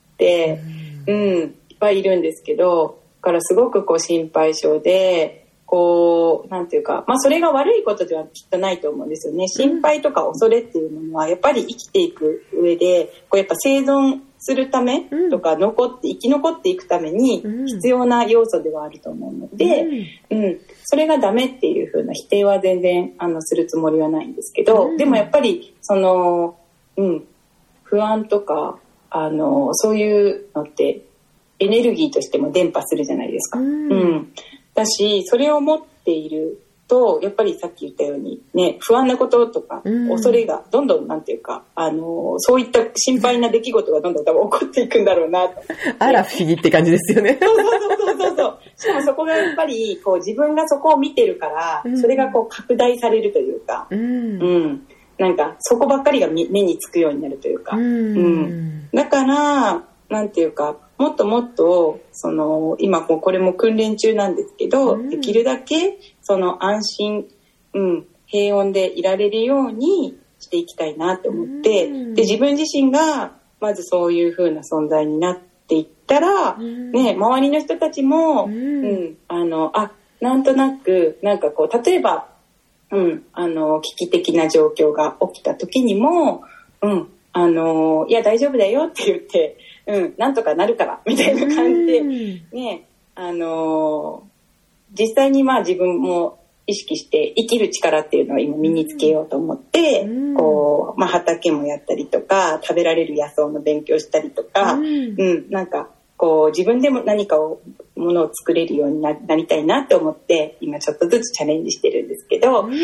うん、いっぱいいるんですけど、だからすごくこう心配性でこうなんていうか、まあ、それが悪いことではきっとないと思うんですよね。心配とか恐れっていうものはやっぱり生きていく上でこうやっぱ生存するためとか残って生き残っていくために必要な要素ではあると思うので、うんうん、それがダメっていう風な否定は全然あのするつもりはないんですけど、うん、でもやっぱりその、うん、不安とかあのそういうのってエネルギーとしても伝播するじゃないですか。うんうんだし、それを持っているとやっぱりさっき言ったようにね、不安なこととか、うん、恐れがどんどんなんていうかあのそういった心配な出来事がどんどん多分起こっていくんだろうなとあら不思議って感じですよね。 そうそうそうそうそうしかもそこがやっぱりこう自分がそこを見てるから、うん、それがこう拡大されるというか、うんうん、なんかそこばっかりが目につくようになるというか、うんうん、だからなんていうかもっともっとその今もうこれも訓練中なんですけど、うん、できるだけその安心、うん、平穏でいられるようにしていきたいなと思って、うん、で自分自身がまずそういう風な存在になっていったら、うん、ね、周りの人たちも、うんうん、あのあなんとなくなんかこう例えば、うん、あの危機的な状況が起きた時にも、うん、あのいや大丈夫だよって言ってうん、なんとかなるからみたいな感じで、ね、あのー、実際にまあ自分も意識して生きる力っていうのを今身につけようと思って、うん、こう、まあ、畑もやったりとか食べられる野草の勉強したりとか、うん、うん、なんかこう自分でも何かをものを作れるように な, なりたいなって思って今ちょっとずつチャレンジしてるんですけど、うんうん、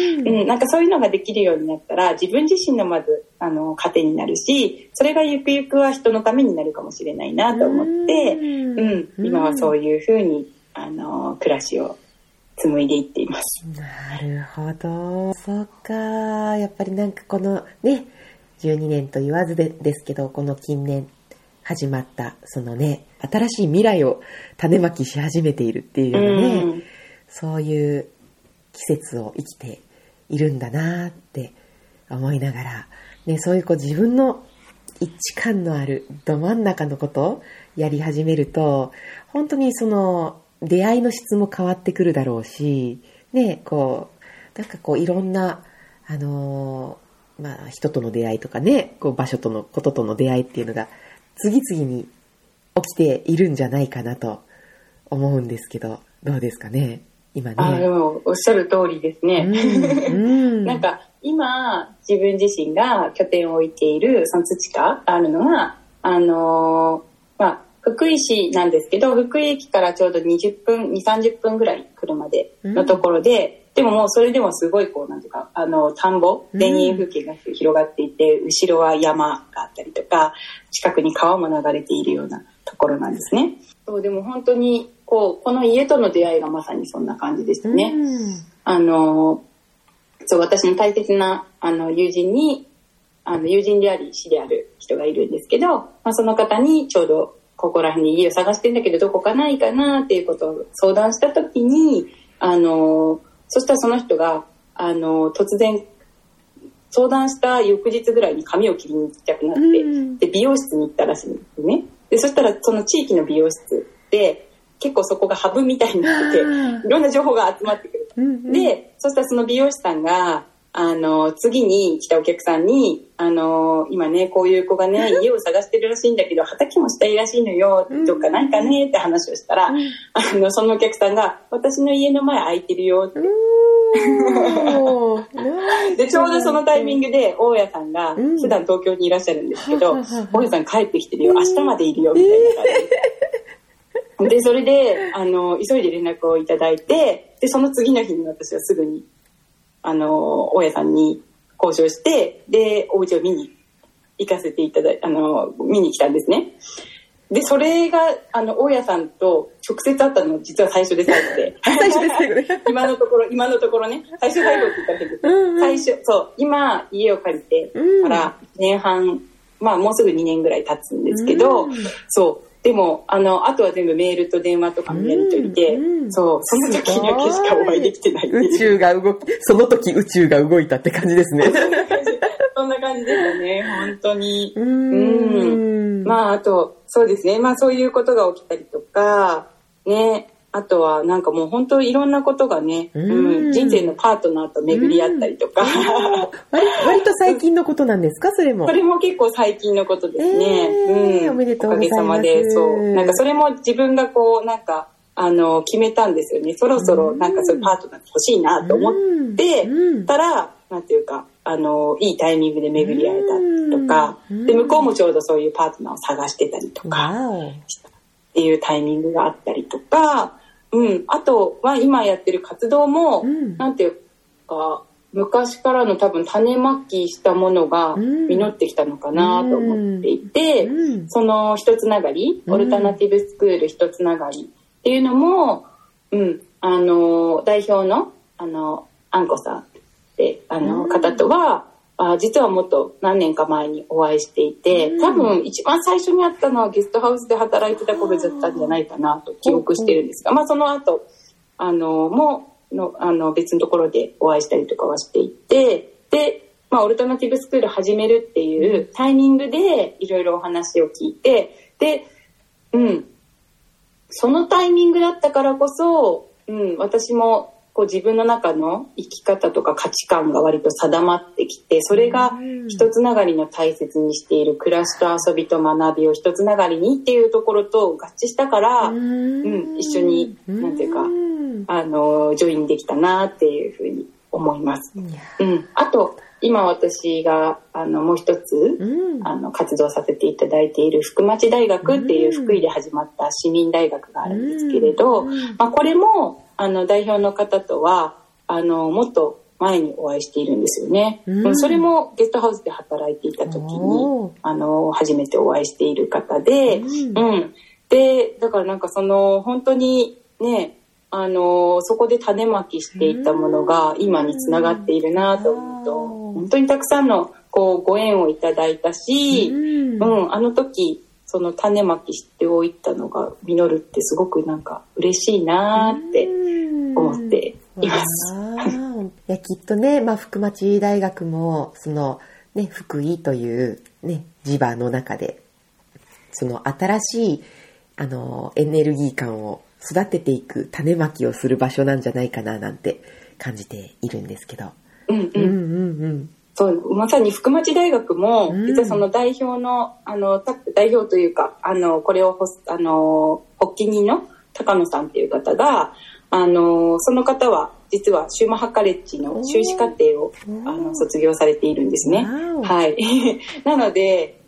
なんかそういうのができるようになったら自分自身のまずあの糧になるし、それがゆくゆくは人のためになるかもしれないなと思って、うんうん、今はそういうふうにあの暮らしを紡いでいっています。 なるほど、そっか。やっぱりなんかこのねじゅうにねんと言わずでですけど、この近年始まったそのね新しい未来を種まきし始めているっていうようなね、うん、そういう季節を生きているんだなって思いながら、ね、そういうこう自分の一致感のあるど真ん中のことをやり始めると、本当にその出会いの質も変わってくるだろうし、ね、こうなんかこういろんなあのー、まあ人との出会いとかね、こう場所とのこととの出会いっていうのが次々に起きているんじゃないかなと思うんですけど、どうですかね今ね。 あ、でもおっしゃる通りですね、うんうん、なんか今自分自身が拠点を置いているその土地があるのがあのー、まあ福井市なんですけど、福井駅からちょうどにじゅっぷん、にじゅうさんじゅっぷんぐらい車でのところで、 でももうそれでもすごいこうなんていうかあの田んぼ田園風景が広がっていて、うん、後ろは山があったりとか近くに川も流れているようなところなんですね。そうでも本当にこうこの家との出会いがまさにそんな感じですね、うん、あのそう私の大切なあの友人にあの友人であり師である人がいるんですけど、まあ、その方にちょうどここら辺に家を探してんだけどどこかないかなっていうことを相談した時にあのそしたらその人があの突然相談した翌日ぐらいに髪を切りに行きたくなって、うん、で美容室に行ったらしいんですよね。でそしたらその地域の美容室で結構そこがハブみたいになってていろんな情報が集まってくる、うんうん、でそしたらその美容師さんがあの次に来たお客さんにあの今ねこういう子がね家を探してるらしいんだけど畑もしたいらしいのよとかないかねって話をしたら、うん、あのそのお客さんが私の家の前空いてるよってでちょうどそのタイミングで大家さんが普段東京にいらっしゃるんですけど、うん、大家さん帰ってきてるよ明日までいるよみたいな感じで、でそれであの急いで連絡をいただいてでその次の日に私はすぐにあの大家さんに交渉してでお家を見に行かせていただいあの見に来たんですね。でそれがあの大家さんと直接会ったの実は最初で最後で最初で最後で今のところ今のところね最初最後って言ったけど、うんうん、最初そう今家を借りてからいちねんはん、まあもうすぐにねんぐらい経つんですけど、うん、そうでもあのあとは全部メールと電話とかのやり取りで、うんうん、そうその時にだけしかお会いできてないっていう宇宙が動きその時宇宙が動いたって感じですねそんな感じでしたね本当に。うん、うん、まああとそうですねまあそういうことが起きたりとかねあとはなんかもう本当いろんなことがね、うんうん、人生のパートナーと巡り合ったりとか、うん、 割, 割と最近のことなんですかそれも。 それも結構最近のことですね、 えーうん、おめでとうございます。おかげさまでそうなんかそれも自分がこうなんかあの決めたんですよね。そろそろなんかそういうパートナー欲しいなと思ってたら、なんていうかあのいいタイミングで巡り合えたりとか、で向こうもちょうどそういうパートナーを探してたりとかっていうタイミングがあったりとか、うん、あとは今やってる活動も、うん、なんていうか昔からの多分種まきしたものが実ってきたのかなと思っていて、うん、その一つながり、オルタナティブスクール一つながりっていうのも、うん、あの代表のあのあんこさんってあの方とは、あ実はもっと何年か前にお会いしていて、多分一番最初に会ったのはゲストハウスで働いてた頃だったんじゃないかなと記憶してるんですが、まあ、その後あのものあの別のところでお会いしたりとかはしていて、で、まあ、オルタナティブスクール始めるっていうタイミングでいろいろお話を聞いて、で、うん、そのタイミングだったからこそ、うん、私もこう自分の中の生き方とか価値観が割と定まってきて、それが一つながりの大切にしている暮らしと遊びと学びを一つながりにっていうところと合致したから、うん、一緒になんていうかあのジョインできたなっていうふうに思います。うん、あと今私があのもう一つ、うん、あの活動させていただいている福町大学っていう福井で始まった市民大学があるんですけれど、うんまあ、これもあの代表の方とはあのもっと前にお会いしているんですよね、うん、それもゲストハウスで働いていた時にあの初めてお会いしている方で、うんうん、でだからなんかその本当にねあのそこで種まきしていったものが今につながっているなと思うと、本当にたくさんのこうご縁をいただいたし、うんうん、あの時その種まきしておいたのが実るってすごくなんか嬉しいなって思っています。 いやきっとね、まあ、福町大学もその、ね、福井という、ね、地場の中でその新しいあのエネルギー感を育てていく種まきをする場所なんじゃないかななんて感じているんですけど、 うんうんうんうん、そうまさに福町大学も実はその代表の、あの代表というかあのこれをあの発起人の高野さんっていう方があのその方は実はシューマッハカレッジの修士課程をあの卒業されているんですね。はいなので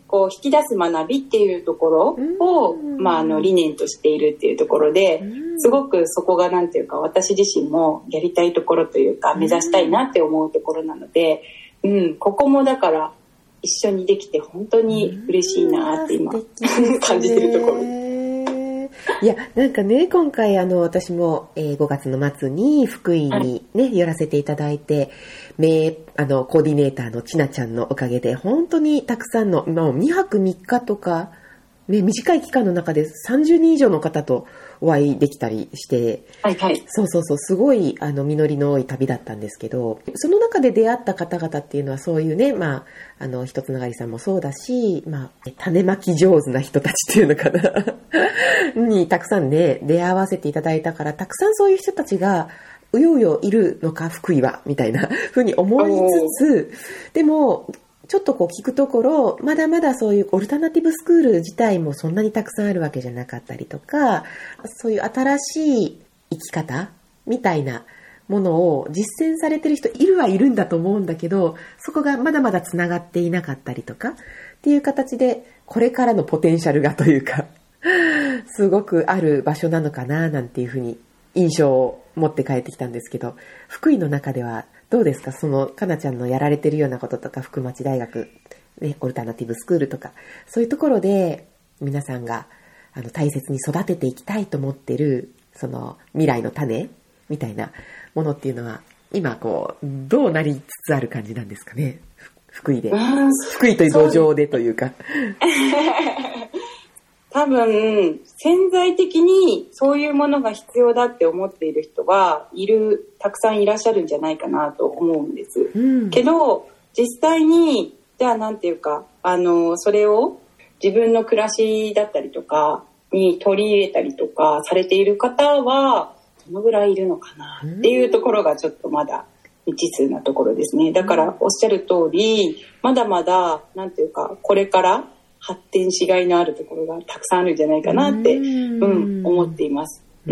こう引き出す学びっていうところを、まあ、あの理念としているっていうところですごくそこがなんていうか私自身もやりたいところというか目指したいなって思うところなので、うん、ここもだから一緒にできて本当に嬉しいなって今感じてるところです。 いやなんかね今回あの私も、えー、ごがつの末に福井にね、はい、寄らせていただいて名あのコーディネーターのちなちゃんのおかげで本当にたくさんの、まあ、にはくみっかとか、ね、短い期間の中でさんじゅうにん以上の方とお会いできたりして、 はいはい、 そうそうそうすごいあの実りの多い旅だったんですけどその中で出会った方々っていうのはそういうね、まあ、あのひとつながりさんもそうだし、まあ、種まき上手な人たちっていうのかなにたくさんね出会わせていただいたからたくさんそういう人たちがうようよいるのか福井はみたいなふうに思いつつでもちょっとこう聞くところまだまだそういうオルタナティブスクール自体もそんなにたくさんあるわけじゃなかったりとかそういう新しい生き方みたいなものを実践されてる人いるはいるんだと思うんだけどそこがまだまだつながっていなかったりとかっていう形でこれからのポテンシャルがというかすごくある場所なのかななんていうふうに印象を持って帰ってきたんですけど福井の中ではどうですかそのかなちゃんのやられてるようなこととか福町大学、ね、オルタナティブスクールとかそういうところで皆さんがあの大切に育てていきたいと思ってるその未来の種みたいなものっていうのは今こうどうなりつつある感じなんですかね福井で福井という土壌でというか多分潜在的にそういうものが必要だって思っている人がいるたくさんいらっしゃるんじゃないかなと思うんです、うん、けど実際にじゃあなんていうかあのそれを自分の暮らしだったりとかに取り入れたりとかされている方はどのぐらいいるのかなっていうところがちょっとまだ未知数なところですね。だからおっしゃる通りまだまだなんていうかこれから発展しがいのあるところがたくさんあるんじゃないかなって、うんうん、思っています、うん、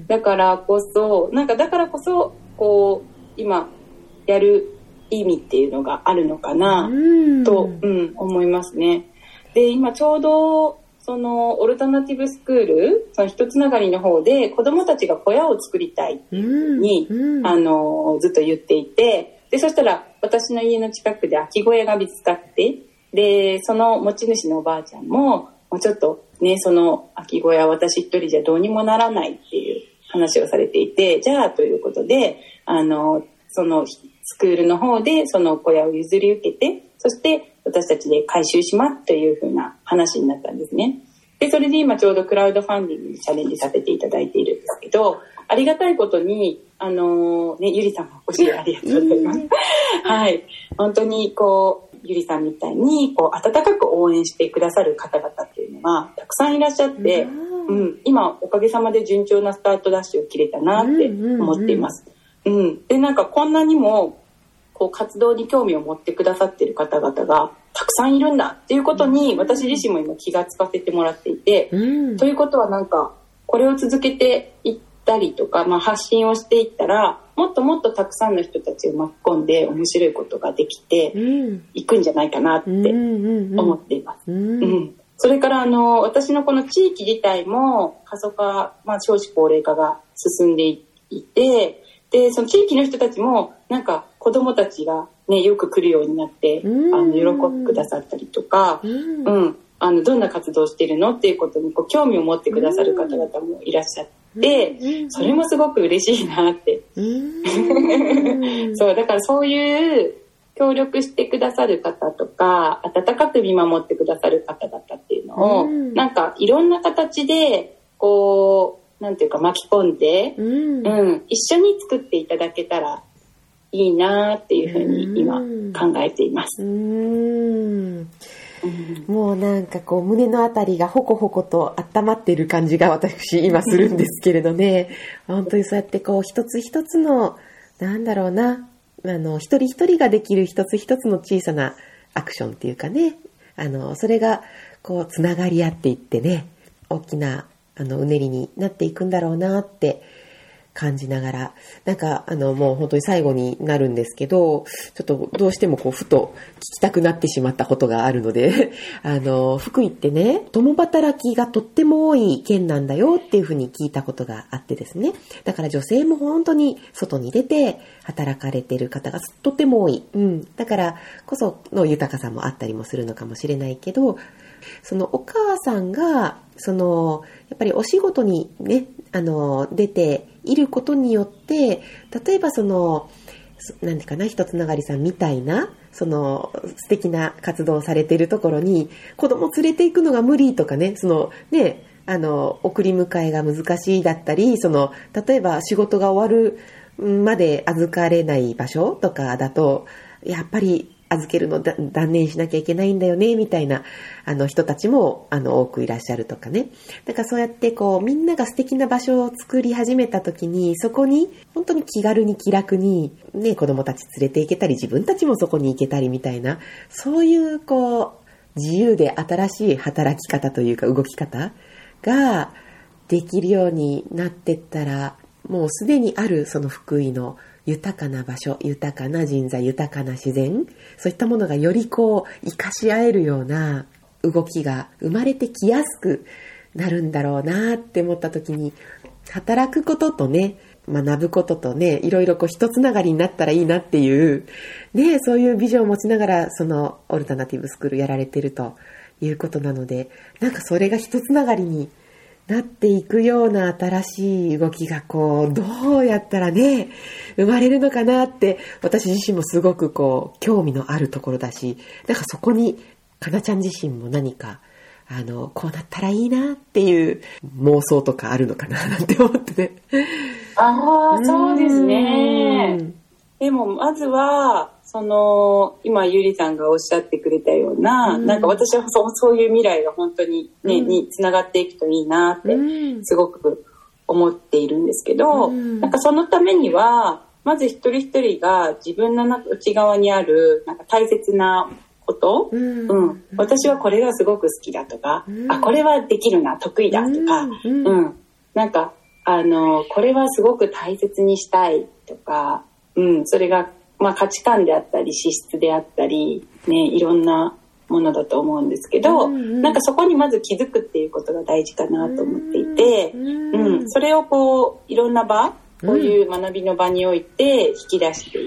だからこそなんかだからこそこう今やる意味っていうのがあるのかなと、うん、思いますね。で今ちょうどそのオルタナティブスクールその一つながりの方で子どもたちが小屋を作りたいっていうふうに、うん、あのずっと言っていてでそしたら私の家の近くで空き小屋が見つかってでその持ち主のおばあちゃんももうちょっとねその空き小屋私一人じゃどうにもならないっていう話をされていてじゃあということであのそのスクールの方でその小屋を譲り受けてそして私たちで回収しますというふうな話になったんですね。でそれで今ちょうどクラウドファンディングにチャレンジさせていただいているんですけどありがたいことにあの、ね、ゆりさんもお越しありがとうございますはい本当にこうゆりさんみたいにこう温かく応援してくださる方々っていうのはたくさんいらっしゃって、うん、今おかげさまで順調なスタートダッシュを切れたなって思っています、うんうんうん、でなんかこんなにもこう活動に興味を持ってくださっている方々がたくさんいるんだっていうことに私自身も今気がつかせてもらっていて、うん、ということはなんかこれを続けていったりとか、まあ、発信をしていったらもっともっとたくさんの人たちを巻き込んで面白いことができていくんじゃないかなって思っています、うんうん、それからあの私のこの地域自体も過疎化、まあ、少子高齢化が進んでいてでその地域の人たちもなんか子どもたちが、ね、よく来るようになってあの喜んでくださったりとか、うんうん、あのどんな活動をしているのっていうことにこう興味を持ってくださる方々もいらっしゃってでそれもすごく嬉しいなってそうだからそういう協力してくださる方とか温かく見守ってくださる方々っていうのをなんかいろんな形でこうなんていうか巻き込んで、うんうん、一緒に作っていただけたらいいなっていうふうに今考えています。 うんもうなんかこう胸のあたりがホコホコと温まっている感じが私今するんですけれどね本当にそうやってこう一つ一つのなんだろうなあの一人一人ができる一つ一つの小さなアクションっていうかねあのそれがこうつながり合っていってね大きなあのうねりになっていくんだろうなって感じながら、なんかあのもう本当に最後になるんですけど、ちょっとどうしてもこうふと聞きたくなってしまったことがあるのであの福井ってね、共働きがとっても多い県なんだよっていうふうに聞いたことがあってですね、だから女性も本当に外に出て働かれている方がとっても多い、うん、だからこその豊かさもあったりもするのかもしれないけど、そのお母さんがそのやっぱりお仕事にね、あの出ていることによって、例えばその何ていうかな、一つながりさんみたいなその素敵な活動をされているところに子供連れて行くのが無理とかね、そのね、あの送り迎えが難しいだったり、その例えば仕事が終わるまで預かれない場所とかだとやっぱり預けるのだ断念しなきゃいけないんだよねみたいなあの人たちもあの多くいらっしゃるとかね。だからそうやってこうみんなが素敵な場所を作り始めた時に、そこに本当に気軽に気楽にね、子供たち連れて行けたり、自分たちもそこに行けたりみたいな、そういうこう自由で新しい働き方というか動き方ができるようになってったら、もうすでにあるその福井の豊かな場所、豊かな人材、豊かな自然、そういったものがよりこう生かし合えるような動きが生まれてきやすくなるんだろうなって思った時に、働くこととね、学ぶこととね、いろいろこう一つながりになったらいいなっていうね、そういうビジョンを持ちながらそのオルタナティブスクールやられてるということなので、なんかそれが一つながりになっていくような新しい動きがこうどうやったらね生まれるのかなって、私自身もすごくこう興味のあるところだし、なんかそこにかなちゃん自身も何かあのこうなったらいいなっていう妄想とかあるのかななんて思ってね。 ああ、そうですね。でもまずはその今ゆりさんがおっしゃってくれたような、うん、なんか私は そ, そういう未来が本当にね、うん、につながっていくといいなってすごく思っているんですけど、うん、なんかそのためにはまず一人一人が自分の内側にあるなんか大切なこと、うんうん、私はこれがすごく好きだとか、うん、あこれはできるな得意だとか、うんうん、なんかあのこれはすごく大切にしたいとか、うん、それがまあ、価値観であったり資質であったり、ね、いろんなものだと思うんですけど、うんうん、なんかそこにまず気づくっていうことが大事かなと思っていて、うんうん、それをこういろんな場、こういう学びの場において引き出していって、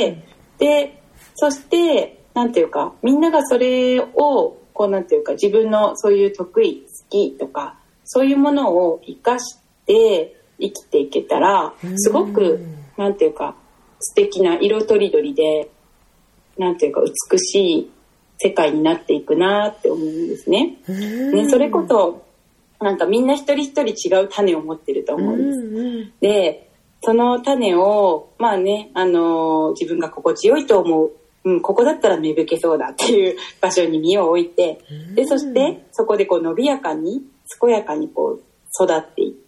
うん、でそしてなんていうかみんながそれをこうなんていうか自分のそういう得意好きとかそういうものを生かして生きていけたらすごくなんていうか素敵な色とりどりでなんていうか美しい世界になっていくなって思うんですね。ね、それこそなんかみんな一人一人違う種を持ってると思うんです。で、その種をまあね、あのー、自分が心地よいと思う、うん、ここだったら芽吹けそうだっていう場所に身を置いて、でそしてそこでこう伸びやかに健やかにこう育っていって、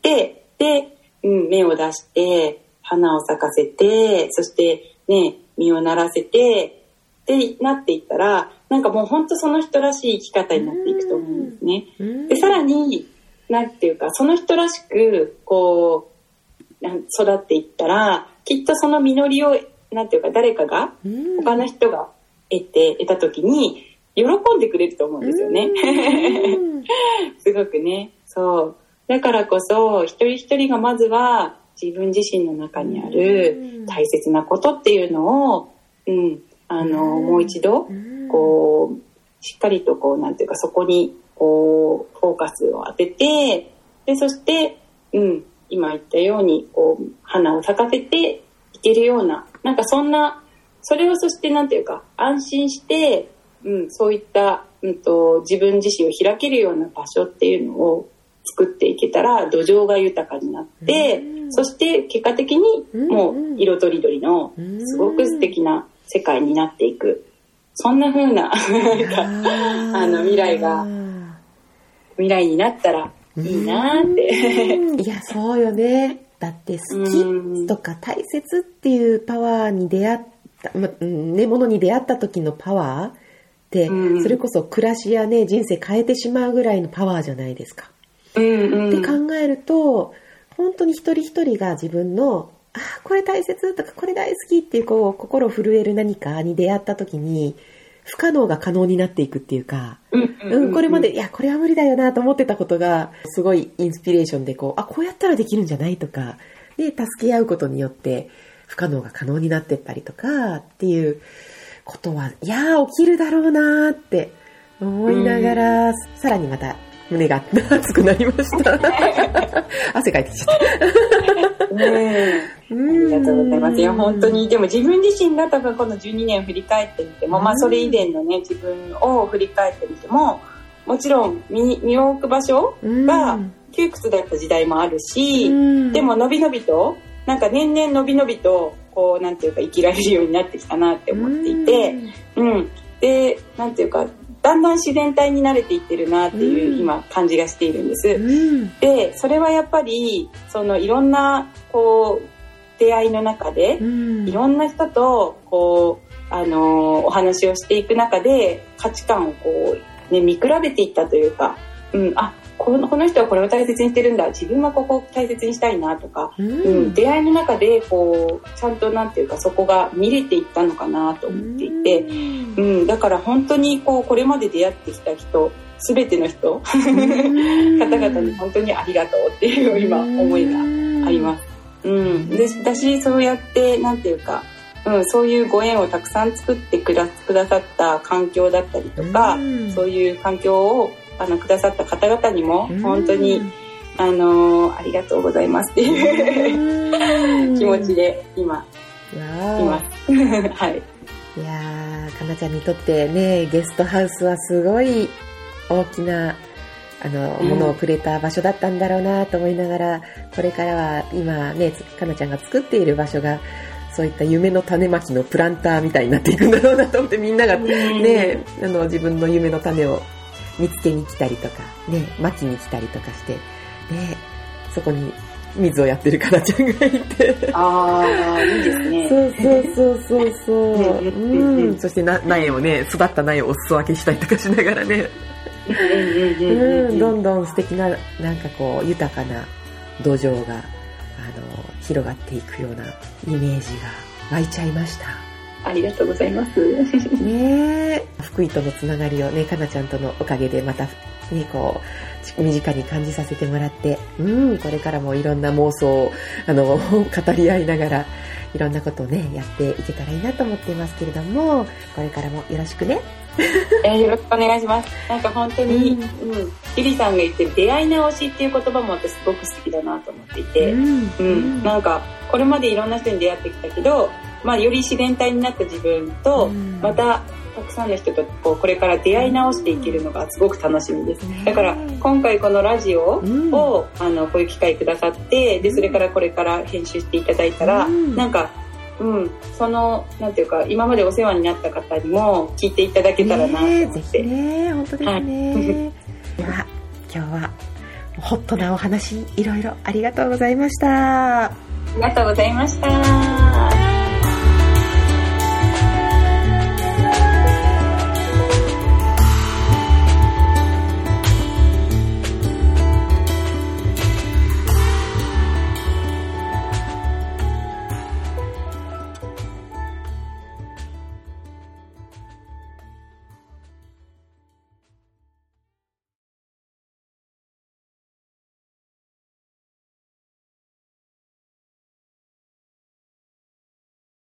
で、うん、芽を出して花を咲かせて、そしてね実をならせてってなっていったら、なんかもう本当その人らしい生き方になっていくと思うんですね。でさらになんていうかその人らしくこう育っていったら、きっとその実りをなんていうか誰かが他の人が得て得た時に喜んでくれると思うんですよね。すごくね。そうだからこそ一人一人がまずは自分自身の中にある大切なことっていうのを、うん、あのもう一度こうしっかりとこうなんていうかそこにこうフォーカスを当てて、でそして、うん、今言ったようにこう花を咲かせていけるような、なんかそんなそれをそしてなんていうか安心して、うん、そういった、うん、と自分自身を開けるような場所っていうのを作っていけたら土壌が豊かになって、うん、そして結果的にもう色とりどりのすごく素敵な世界になっていく、そんな風なあの未来が未来になったらいいなっていやそうよね。だって好きとか大切っていうパワーに出会った、まね、ものに出会った時のパワーってそれこそ暮らしやね人生変えてしまうぐらいのパワーじゃないですか。うんうん、って考えると本当に一人一人が自分のあこれ大切とかこれ大好きっていうこう心震える何かに出会った時に不可能が可能になっていくっていうか、うんうんうん、これまでいやこれは無理だよなと思ってたことがすごいインスピレーションでこうあこうやったらできるんじゃないとかで助け合うことによって不可能が可能になってったりとかっていうことはいや起きるだろうなって思いながら、うん、さらにまた胸が熱くなりました汗かいてきちゃったねえ、ありがとうございます。いや本当にでも自分自身が多分このじゅうにねんを振り返ってみても、まあ、それ以前のね自分を振り返ってみてももちろん 身, 身を置く場所が窮屈だった時代もあるし、でものびのびとなんか年々のびのびとこうなんていうか生きられるようになってきたなって思っていて、うん、うん、でなんていうかだんだん自然体に慣れていってるなっていう今感じがしているんです、うん、でそれはやっぱりそのいろんなこう出会いの中で、うん、いろんな人とこう、あのー、お話をしていく中で価値観をこう、ね、見比べていったというか、うん、あこの、この人はこれを大切にしてるんだ自分はここを大切にしたいなとか、うんうん、出会いの中でこうちゃんとなんていうかそこが見れていったのかなと思っていて、うんうん、だから本当にこうこれまで出会ってきた人全ての人方々に本当にありがとうっていう今思いがあります、うん、で私そうやってなんていうか、うん、そういうご縁をたくさん作ってくだ、くださった環境だったりとか、うん、そういう環境をあのくださった方々にも本当に、うん、あのありがとうございますっていう気持ちで今います。はい。 いやーかなちゃんにとってねゲストハウスはすごい大きなあのものをくれた場所だったんだろうなと思いながら、うん、これからは今ねかなちゃんが作っている場所がそういった夢の種まきのプランターみたいになっていくんだろうなと思ってみんながね、うん、あの自分の夢の種を見つけに来たりとかねまきに来たりとかしてねそこに水をやってるかなちゃんがいてああいいですねそうそうそうそうそう、うん、そしてな苗をね育った苗をお裾分けしたりとかしながらねうん、どんどん素敵ななんかこう豊かな土壌があの広がっていくようなイメージが湧いちゃいました。 ありがとうございますね福井とのつながりをねかなちゃんとのおかげでまたねこう身近に感じさせてもらってうんこれからもいろんな妄想をあの語り合いながらいろんなことをねやっていけたらいいなと思っていますけれどもこれからもよろしくねえー、よろしくお願いします。なんか本当に、うんうん、ゆりさんが言ってる出会い直しっていう言葉も私すごく素敵だなと思っていて、うんうん、なんかこれまでいろんな人に出会ってきたけど、まあ、より自然体になった自分と、うん、またたくさんの人とこうこれから出会い直していけるのがすごく楽しみです、うん、だから今回このラジオを、うん、あのこういう機会くださってでそれからこれから編集していただいたら、うん、なんかうん、そのなんていうか今までお世話になった方にも聞いていただけたらなと思って、 ね、本当ですね、はい、では今日はホットなお話いろいろありがとうございました。 ありがとうございました。